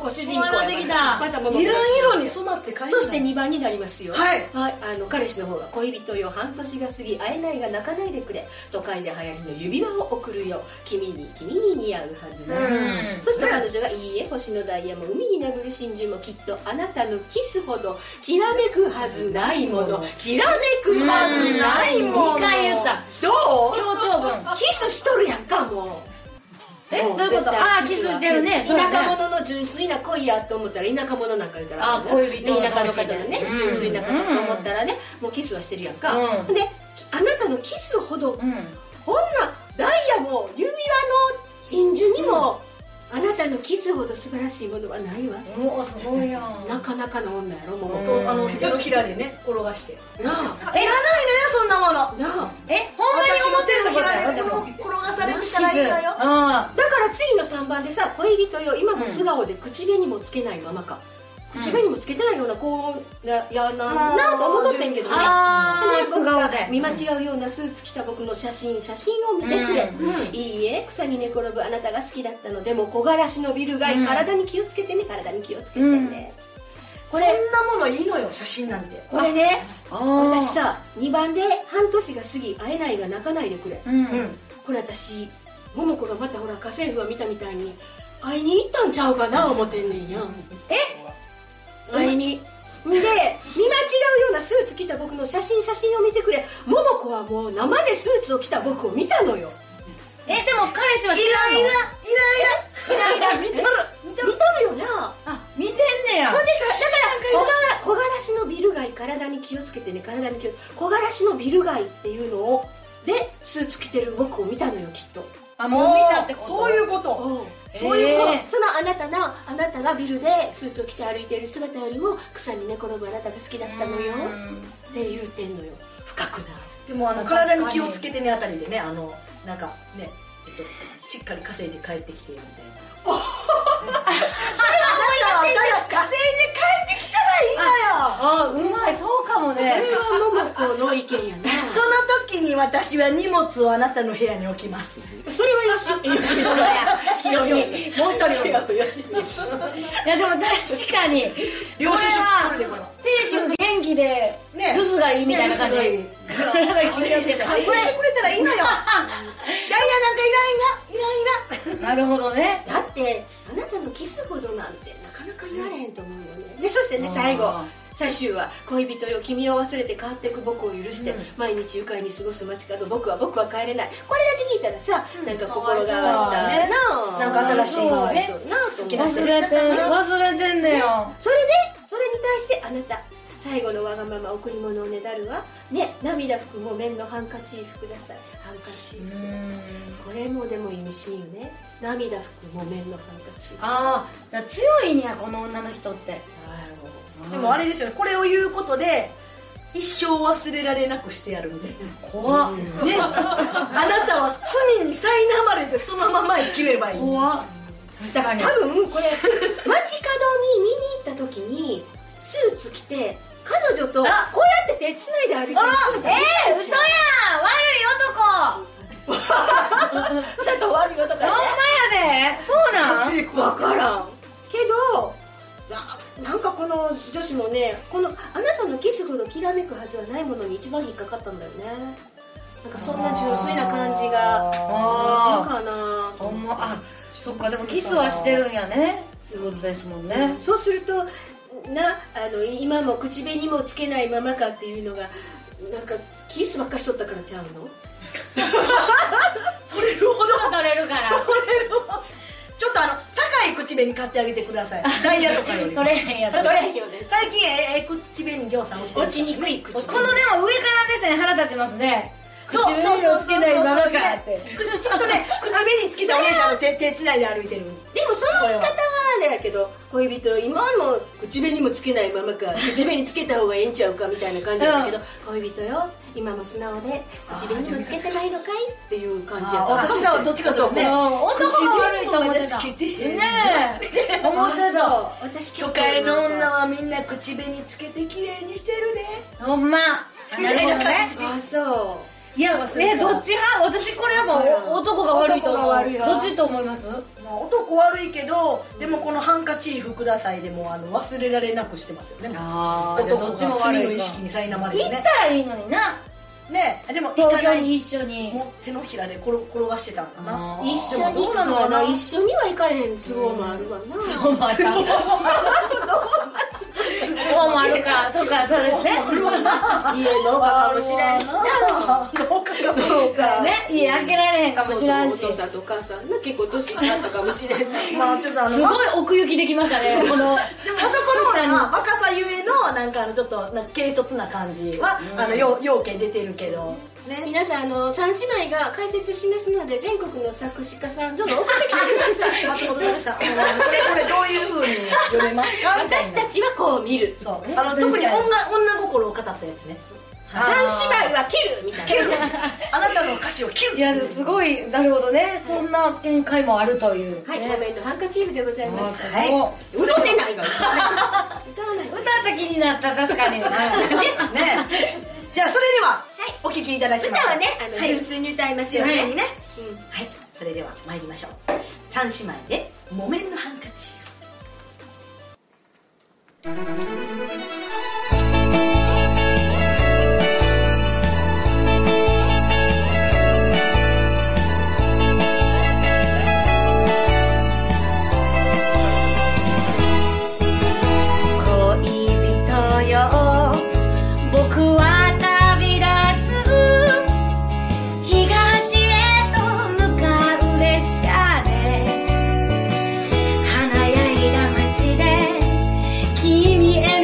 子主人公やできた。 また桃子いろが主人公いろに染まって帰る。 そしてにばんになりますよ。 はいはい、あの彼氏の方が恋人よ半年が過ぎ会えないが泣かないでくれ都会で流行りの指輪を送るよ君に君に似合うはずだ、 うんそして彼女がいいえ星のダイヤも海に眠る真珠もきっとあなたのキスほどきらめくはずないものきらめくはずないものにかい言ったどう強調文。 キスしとるやんかもうえもどういうこと？ 絶対あーキスしてるね。 田舎者の純粋な恋やと思ったら田舎者なんか言ったらあ恋人田舎の方のね、 うん純粋な方と思ったらね、もうキスはしてるやんか、 うんであなたのキスほど、 うん。 こんなダイヤも指輪の真珠にも、あなたのキスほど素晴らしいものはないわ。 おおすごいやん。 なかなかの女やろ桃子、 とあの手のひらでね転がして。 なあいらないのよそんなもの。 なあえほんまに思ってることだよ。でも転がされてたらいいのよ。 あだから次のさんばんでさ恋人よ今も素顔で口紅もつけないままか、口紅もつけてないようなこうややななと思ってんけどね。 あーで僕が素顔で見間違うようなスーツ着た僕の写真写真を見てくれ、 うんいいえ草に寝転ぶあなたが好きだったのでも木枯らしのビル街、 うん体に気をつけてね体に気をつけてね、 これそんなものいいのよ写真なんて。 これねあー私さにばんで半年が過ぎ会えないが泣かないでくれ、 うんこれ私桃子がまたほら家政婦を見たみたいに会いに行ったんちゃうかな思ってんねんや。え会いにで見間違うようなスーツ着た僕の写真写真を見てくれ。桃子はもう生でスーツを着た僕を見たのよ。 えでも彼氏は知らんの？ イライラ見とる見たのよな。 あ見てんねや。 ほんでだから木枯らしのビル街体に気をつけてね体に気を木枯らしのビル街っていうのをでスーツ着てる僕を見たのよきっと。 あもう見たってこと？ そういうこと。 うんえーそういうこと、そのあなたのあなたがビルでスーツを着て歩いている姿よりも草に寝転ぶあなたが好きだったのよって言うてんのよ。深くない？ でもあの体に気をつけてねあたりでねあのなんかねえっとしっかり稼いで帰ってきてみたいな。それは思いませんでした。稼いで帰ってきたらいいのよ。 あうまいそうかもね。 それは桃子の意見やな。 その時に私は荷物をあなたの部屋に置きます。 それはよしよしよしもう一人のよしいやでも確かに領収書取るでこれ。 亭主元気でね留守がいいみたいな感じ。 これしてくれたらいいのよ。ダイヤなんかいらんいらんいらんいらん。 なるほどね。 だってあなたのキスほどなんてなかなか言われへんと思うよね。でそしてね最後あ最終は恋人よ君を忘れて変わっていく僕を許して、 うん毎日愉快に過ごす街角僕は僕は帰れない。これだけ聞いたらさ、なんか心が合わせたねななんか新しいのがねな好きな忘人れてん忘れてんねよ。 それでそれに対してあなた最後のわがまま贈り物をねだるわね涙拭く木綿のハンカチーフください。ハンカチーフこれもでも意味深よね。涙拭く木綿のハンカチーフ。 ああだから強いんやこの女の人って。 でもあれですよねこれを言うことで一生忘れられなくしてやるみたいな。 怖っね、あなたは罪に苛まれてそのまま生きればいい。 怖っ確かに。 多分これ街角に見に行った時にスーツ着て彼女とこうやって手つないで歩いてる姿えー、嘘やん悪い男さと悪い男ほんまやでそうなん分からんけどな, なんかこの女子もねこのあなたのキスほどきらめくはずはないものに一番引っかかったんだよね。なんかそんな純粋な感じがあいいかなほんまあそっかでもキスはしてるんやねってことですもんね。 そうするとなあの今も口紅もつけないままかっていうのがなんかキスばっかしとったからちゃうの取れるほど取れるから取れるほどちょっとあの高い口紅買ってあげてください。ダイヤとかより取れへんやつ。 取れへんよね。 最近ええ口紅ぎょうさん落ちにくい口このでも上から目線腹立ちますね。 そう口紅をつけないままかって。 ちょっとね口紅つけたお姉ちゃんの手手つないで歩いてる。 でもその言い方はあれやけど恋人今も口紅もつけないままか口紅つけた方がええんちゃうかみたいな感じだけど、うん、恋人よ今も素直で口紅もつけてないのかいっていう感じやった。 私らはどっちかというとね男が悪いと思ってた口紅もまだつけてねえ思ってた。 私都会の女はみんな口紅つけて綺麗にしてるね。 ほんまなるほどね。 あそう嫌はするかえら。 どっち派？私これやっぱ男が悪いと思う。 男が悪い派どっちと思います？ まあ男悪いけど、でもこのハンカチーフくださいでもあの忘れられなくしてますよね。 あーじゃあど男っちもが罪悪いかの意識に苛まれてね行った。らいいのにな。 ね、でも行東かない。 京に一緒に。 もう手のひらで転転がしてたんかな。 あー一緒にどうなのかな。 一緒には行かれへん都合もあるわな。 そうまた。そうもあるか。そうかそうですね。 家農家かもしれんしな。 農家かも。 ね家開けられへんかもしれんし。 お父さんとお母さんな結構年になったかもしれんし。 まあちょっとあのすごい奥行きできましたね。このでも男の子の若さゆえのなんかあのちょっとなんか軽率な感じは、あのようけ出てるけどね。 皆さんあの三姉妹が解説しますので全国の作詞家さんどうぞ送ってきてください。 松本隆さん、これこれどういう風に読めますか？みたいな私たちはこう見る。 そうあの特に女女心を語ったやつね。 三姉妹は切るみたいな。 あなたの歌詞を切る。 いやすごいなるほどね。そんな見解もあるという。 はい、木綿のハンカチーフでございます。 はい。 歌ってないわ。歌わない。 歌った気になった確かに。 ね。じゃあそれではお聴きいただきましょう。 歌はねあの純粋に歌いましょうね。 純粋にね。はい、それでは参りましょう。三姉妹で木綿のハンカチーフ。 僕は旅立つ東へと向かう列車で華やいだ街で君へ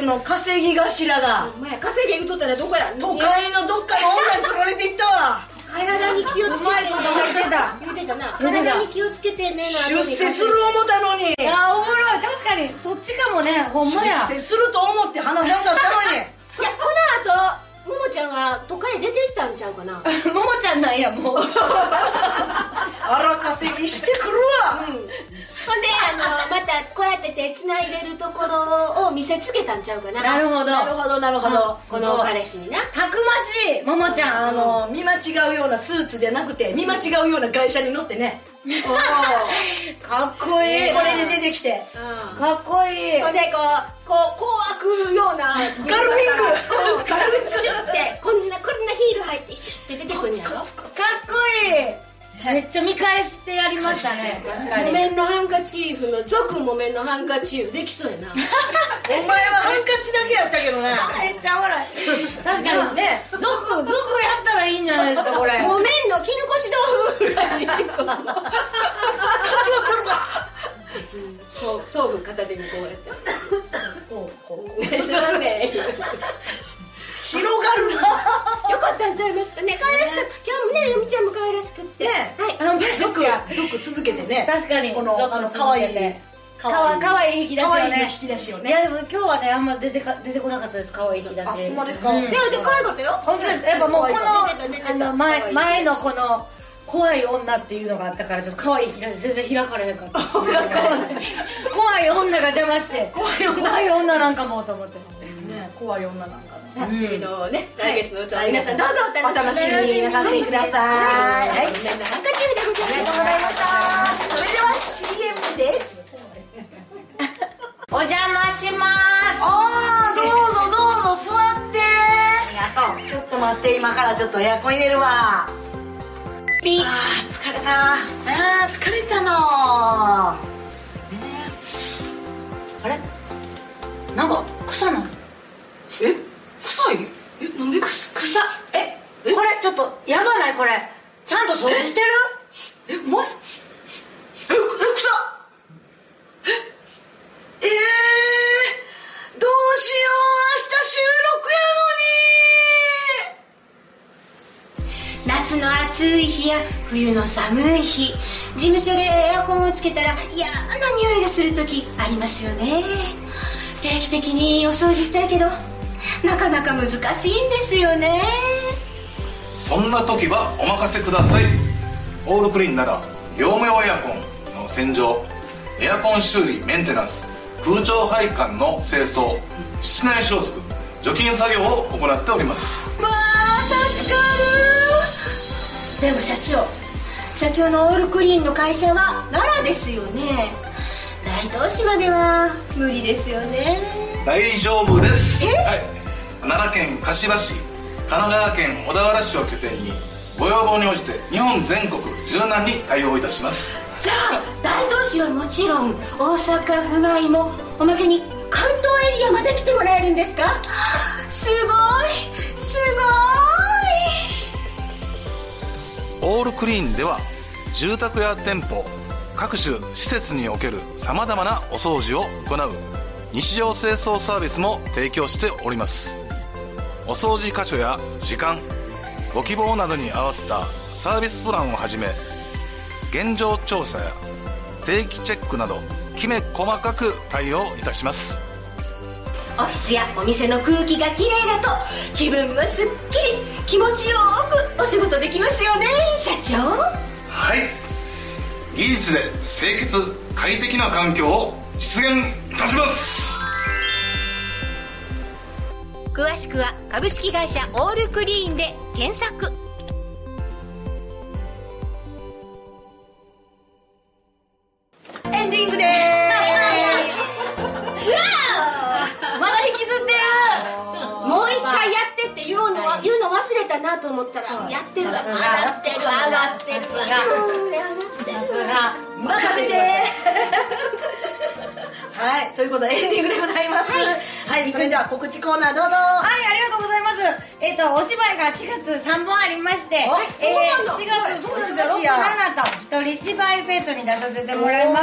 の稼ぎ頭がお前稼ぎ言うとったらどこや。 都会のどっかの女に取られていったわ。 体に気をつけて。 うまいこと言ってた言ってたな。体に気をつけてね。 出世する思ったのに。 あーおもろい。確かにそっちかもね。ほんまや。 出世すると思って話さんかったのに。 いや、この後ももちゃんは都会出て行ったんちゃうかな。 ももちゃんなんやもう。 あら稼ぎしてくるわ。 うんほんであのまたこうやって手つないでるところを見せつけたんちゃうかな。 なるほど。 なるほどなるほど。 この彼氏にな。 たくましいももちゃん。 あの見間違うようなスーツじゃなくて見間違うような会社に乗ってね。 かっこいい。 これで出てきてかっこいい。 ほんでこうこうこう開くようなガルフィングガルフィングシュッてこんなこんなヒール入ってシュッて出てくんやろ。 かっこいい。めっちゃ見返してやりましたね。確かに。 木綿のハンカチーフの続木綿のハンカチーフできそうやな。 お前はハンカチだけやったけどな。 めっちゃおもろい。確かにね。族族やったらいいんじゃないですかこれ。 木綿の絹こし豆腐ぐらいに勝ち割ってるか。頭部片手にこうやってこうこう知らんね広がるな。 よかったんちゃいますかね。可愛らしく今日もね、よみちゃんも可愛らしくってね。 はい。 族族続けてね。 確かにこのあの可愛いかわかわいい引き出しをね。 引き出しをね。 いやでも今日はねあんま出てか出てこなかったです。かわいい引き出し。 ほんまですか。 いやで可愛かったよ。 本当です。やっぱもうこの出てたあの前前のこの怖い女っていうのがあったからちょっと可愛い引き出し全然開かれへんかった。怖い女が邪魔して怖い怖い女なんかもと思って。 ね怖い女なんか。 次のね来月の歌を皆さんどうぞお楽しみになさってください。 はい。みんなのハンカチーフでございます。 ありがとうございました。それでは シーエム です。 お邪魔します。 ああどうぞどうぞ座って。ありがとう。ちょっと待って今からちょっとエアコン入れるわ。ピー。あー疲れた。あー疲れたの、ね、あれなんか草なの。 え臭い。えなんで草。えこれちょっとやばないこれ。ちゃんと掃除してる。 えマジ。ええ草。ええー、どうしよう明日収録やのに。 夏の暑い日や冬の寒い日、事務所でエアコンをつけたら嫌な匂いがする時ありますよね。定期的にお掃除したいけどなかなか難しいんですよね。 そんな時はお任せください。オールクリーンなら業務用エアコンの洗浄、エアコン修理メンテナンス、空調配管の清掃、室内消毒、除菌作業を行っております。 わあ助かる。でも社長社長のオールクリーンの会社は奈良ですよね。大東市までは無理ですよね。 大丈夫です。はい、奈良県柏市、神奈川県小田原市を拠点にご要望に応じて日本全国柔軟に対応いたします。 じゃあ大東市はもちろん大阪府外もおまけに関東エリアまで来てもらえるんですか。すごいすごい。オールクリーンでは住宅や店舗各種施設におけるさまざまなお掃除を行う日常清掃サービスも提供しております。お掃除箇所や時間、ご希望などに合わせたサービスプランをはじめ、現状調査や定期チェックなどきめ細かく対応いたします。 オフィスやお店の空気がきれいだと気分もすっきり気持ちよくお仕事できますよね社長。 はい、技術で清潔快適な環境を実現いたします。 詳しくは株式会社オールクリーンで検索。 エンディングでーまだ引きずってる。 もう一回やってって言うのは、言うの忘れたなと思ったらやってるわ。上がってる上がってるわ。 さすが任せてーはいということでエンディングでございます。はいはい、それでは告知コーナーどうぞ。 はい、ありがとうございます。えっ、とお芝居がしがつさんぼんありまして、えー、しがつろく、ななと一人芝居フェスに出させてもらいます。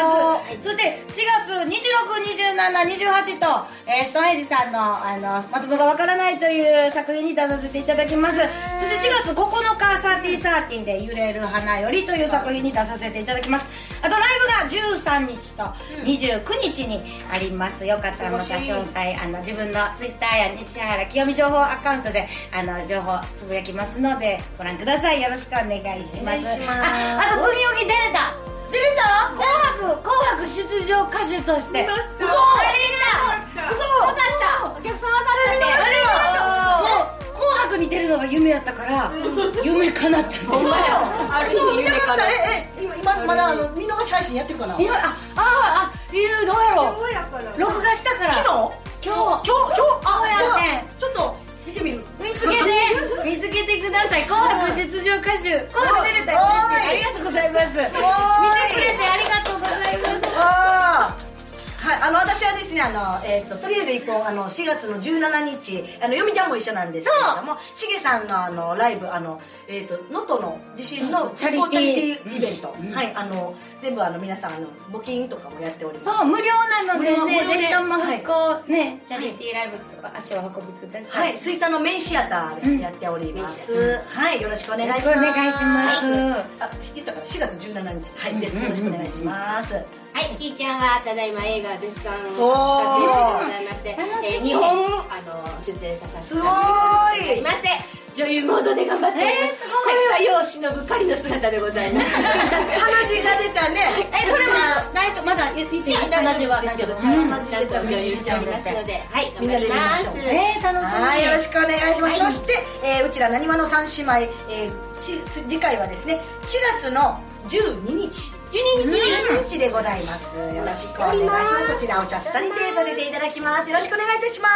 そしてしがつにじゅうろく、にじゅうなな、にじゅうはちと、えー、ストーンエイジさんのあのまとめがわからないという作品に出させていただきます。そしてしがつここのかサーティーサーティーで揺れる花よりという作品に出させていただきます。あとライブがじゅうさんにちとにじゅうくにちにあります。よかったらまた詳細あの自分のツイッターや西原清美情報アカウントであの情報つぶやきますのでご覧ください。よろしくお願いします。 お願いします。 あ、あと文雄に出れた出れた紅白紅白出場歌手として嘘あれだ嘘分かったお客さん分かったってあれはもう紅白に出るのが夢やったから夢叶ったんですよ。 あれそう夢叶った。ええ今今まだあの見逃し配信やってるかな。 あああいうどうやろう録画したから昨日今日今日今日あやねちょっと見てみる。 見つけて見つけてください。紅白出場歌手紅白出れたよ。ありがとうございます。見てくれてありがとうございます。 あはい、あの私はですねあの、えー、ととりあえず一本あのしがつのじゅうしちにちあのよみちゃんも一緒なんですけれどもしげさんのあのライブあのえっ、ー、と能登の地震のチャリティーイベント、うん、はいあの全部あの皆さんあの募金とかもやっております。 そう無料なのでねぜひとも復興ねチャリティーライブとか足を運びください。 はい、吹田のメインシアターでやっております、うん、はいよろしくお願いします。 よろしくお願いします。 あ言ったからしがつじゅうしちにちはいです。よろしくお願いします。 はい、ひーちゃんはただいま映画絶賛撮そう影中でございまして、えー、日本あの出演させていただいてまして女優モードで頑張っております、えー、これは世を忍ぶ狩りの姿でございます鼻血が出たね。 えそれは大丈夫まだ言っていい？ 鼻血は大丈夫、ちゃんと女優しておりますので、はいみんなで見ましょう。 えー、楽しみ。 はいよろしくお願いします、はい、そして、えー、うちらなにわの三姉妹、えー、し次回はですねしがつのじゅうににちじゅうににちでございます。よろしくお願いします。こちらおしゃスタにてさせていただきます。よろしくお願いいたします。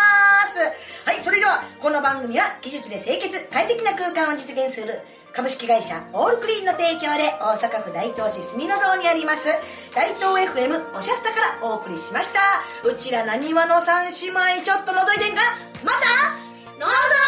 はい、それではこの番組は技術で清潔快適な空間を実現する株式会社オールクリーンの提供で大阪府大東市住の堂にあります大東 エフエム おしゃスタからお送りしました。うちらなにわの三姉妹ちょっと覗いてんかまたのぞ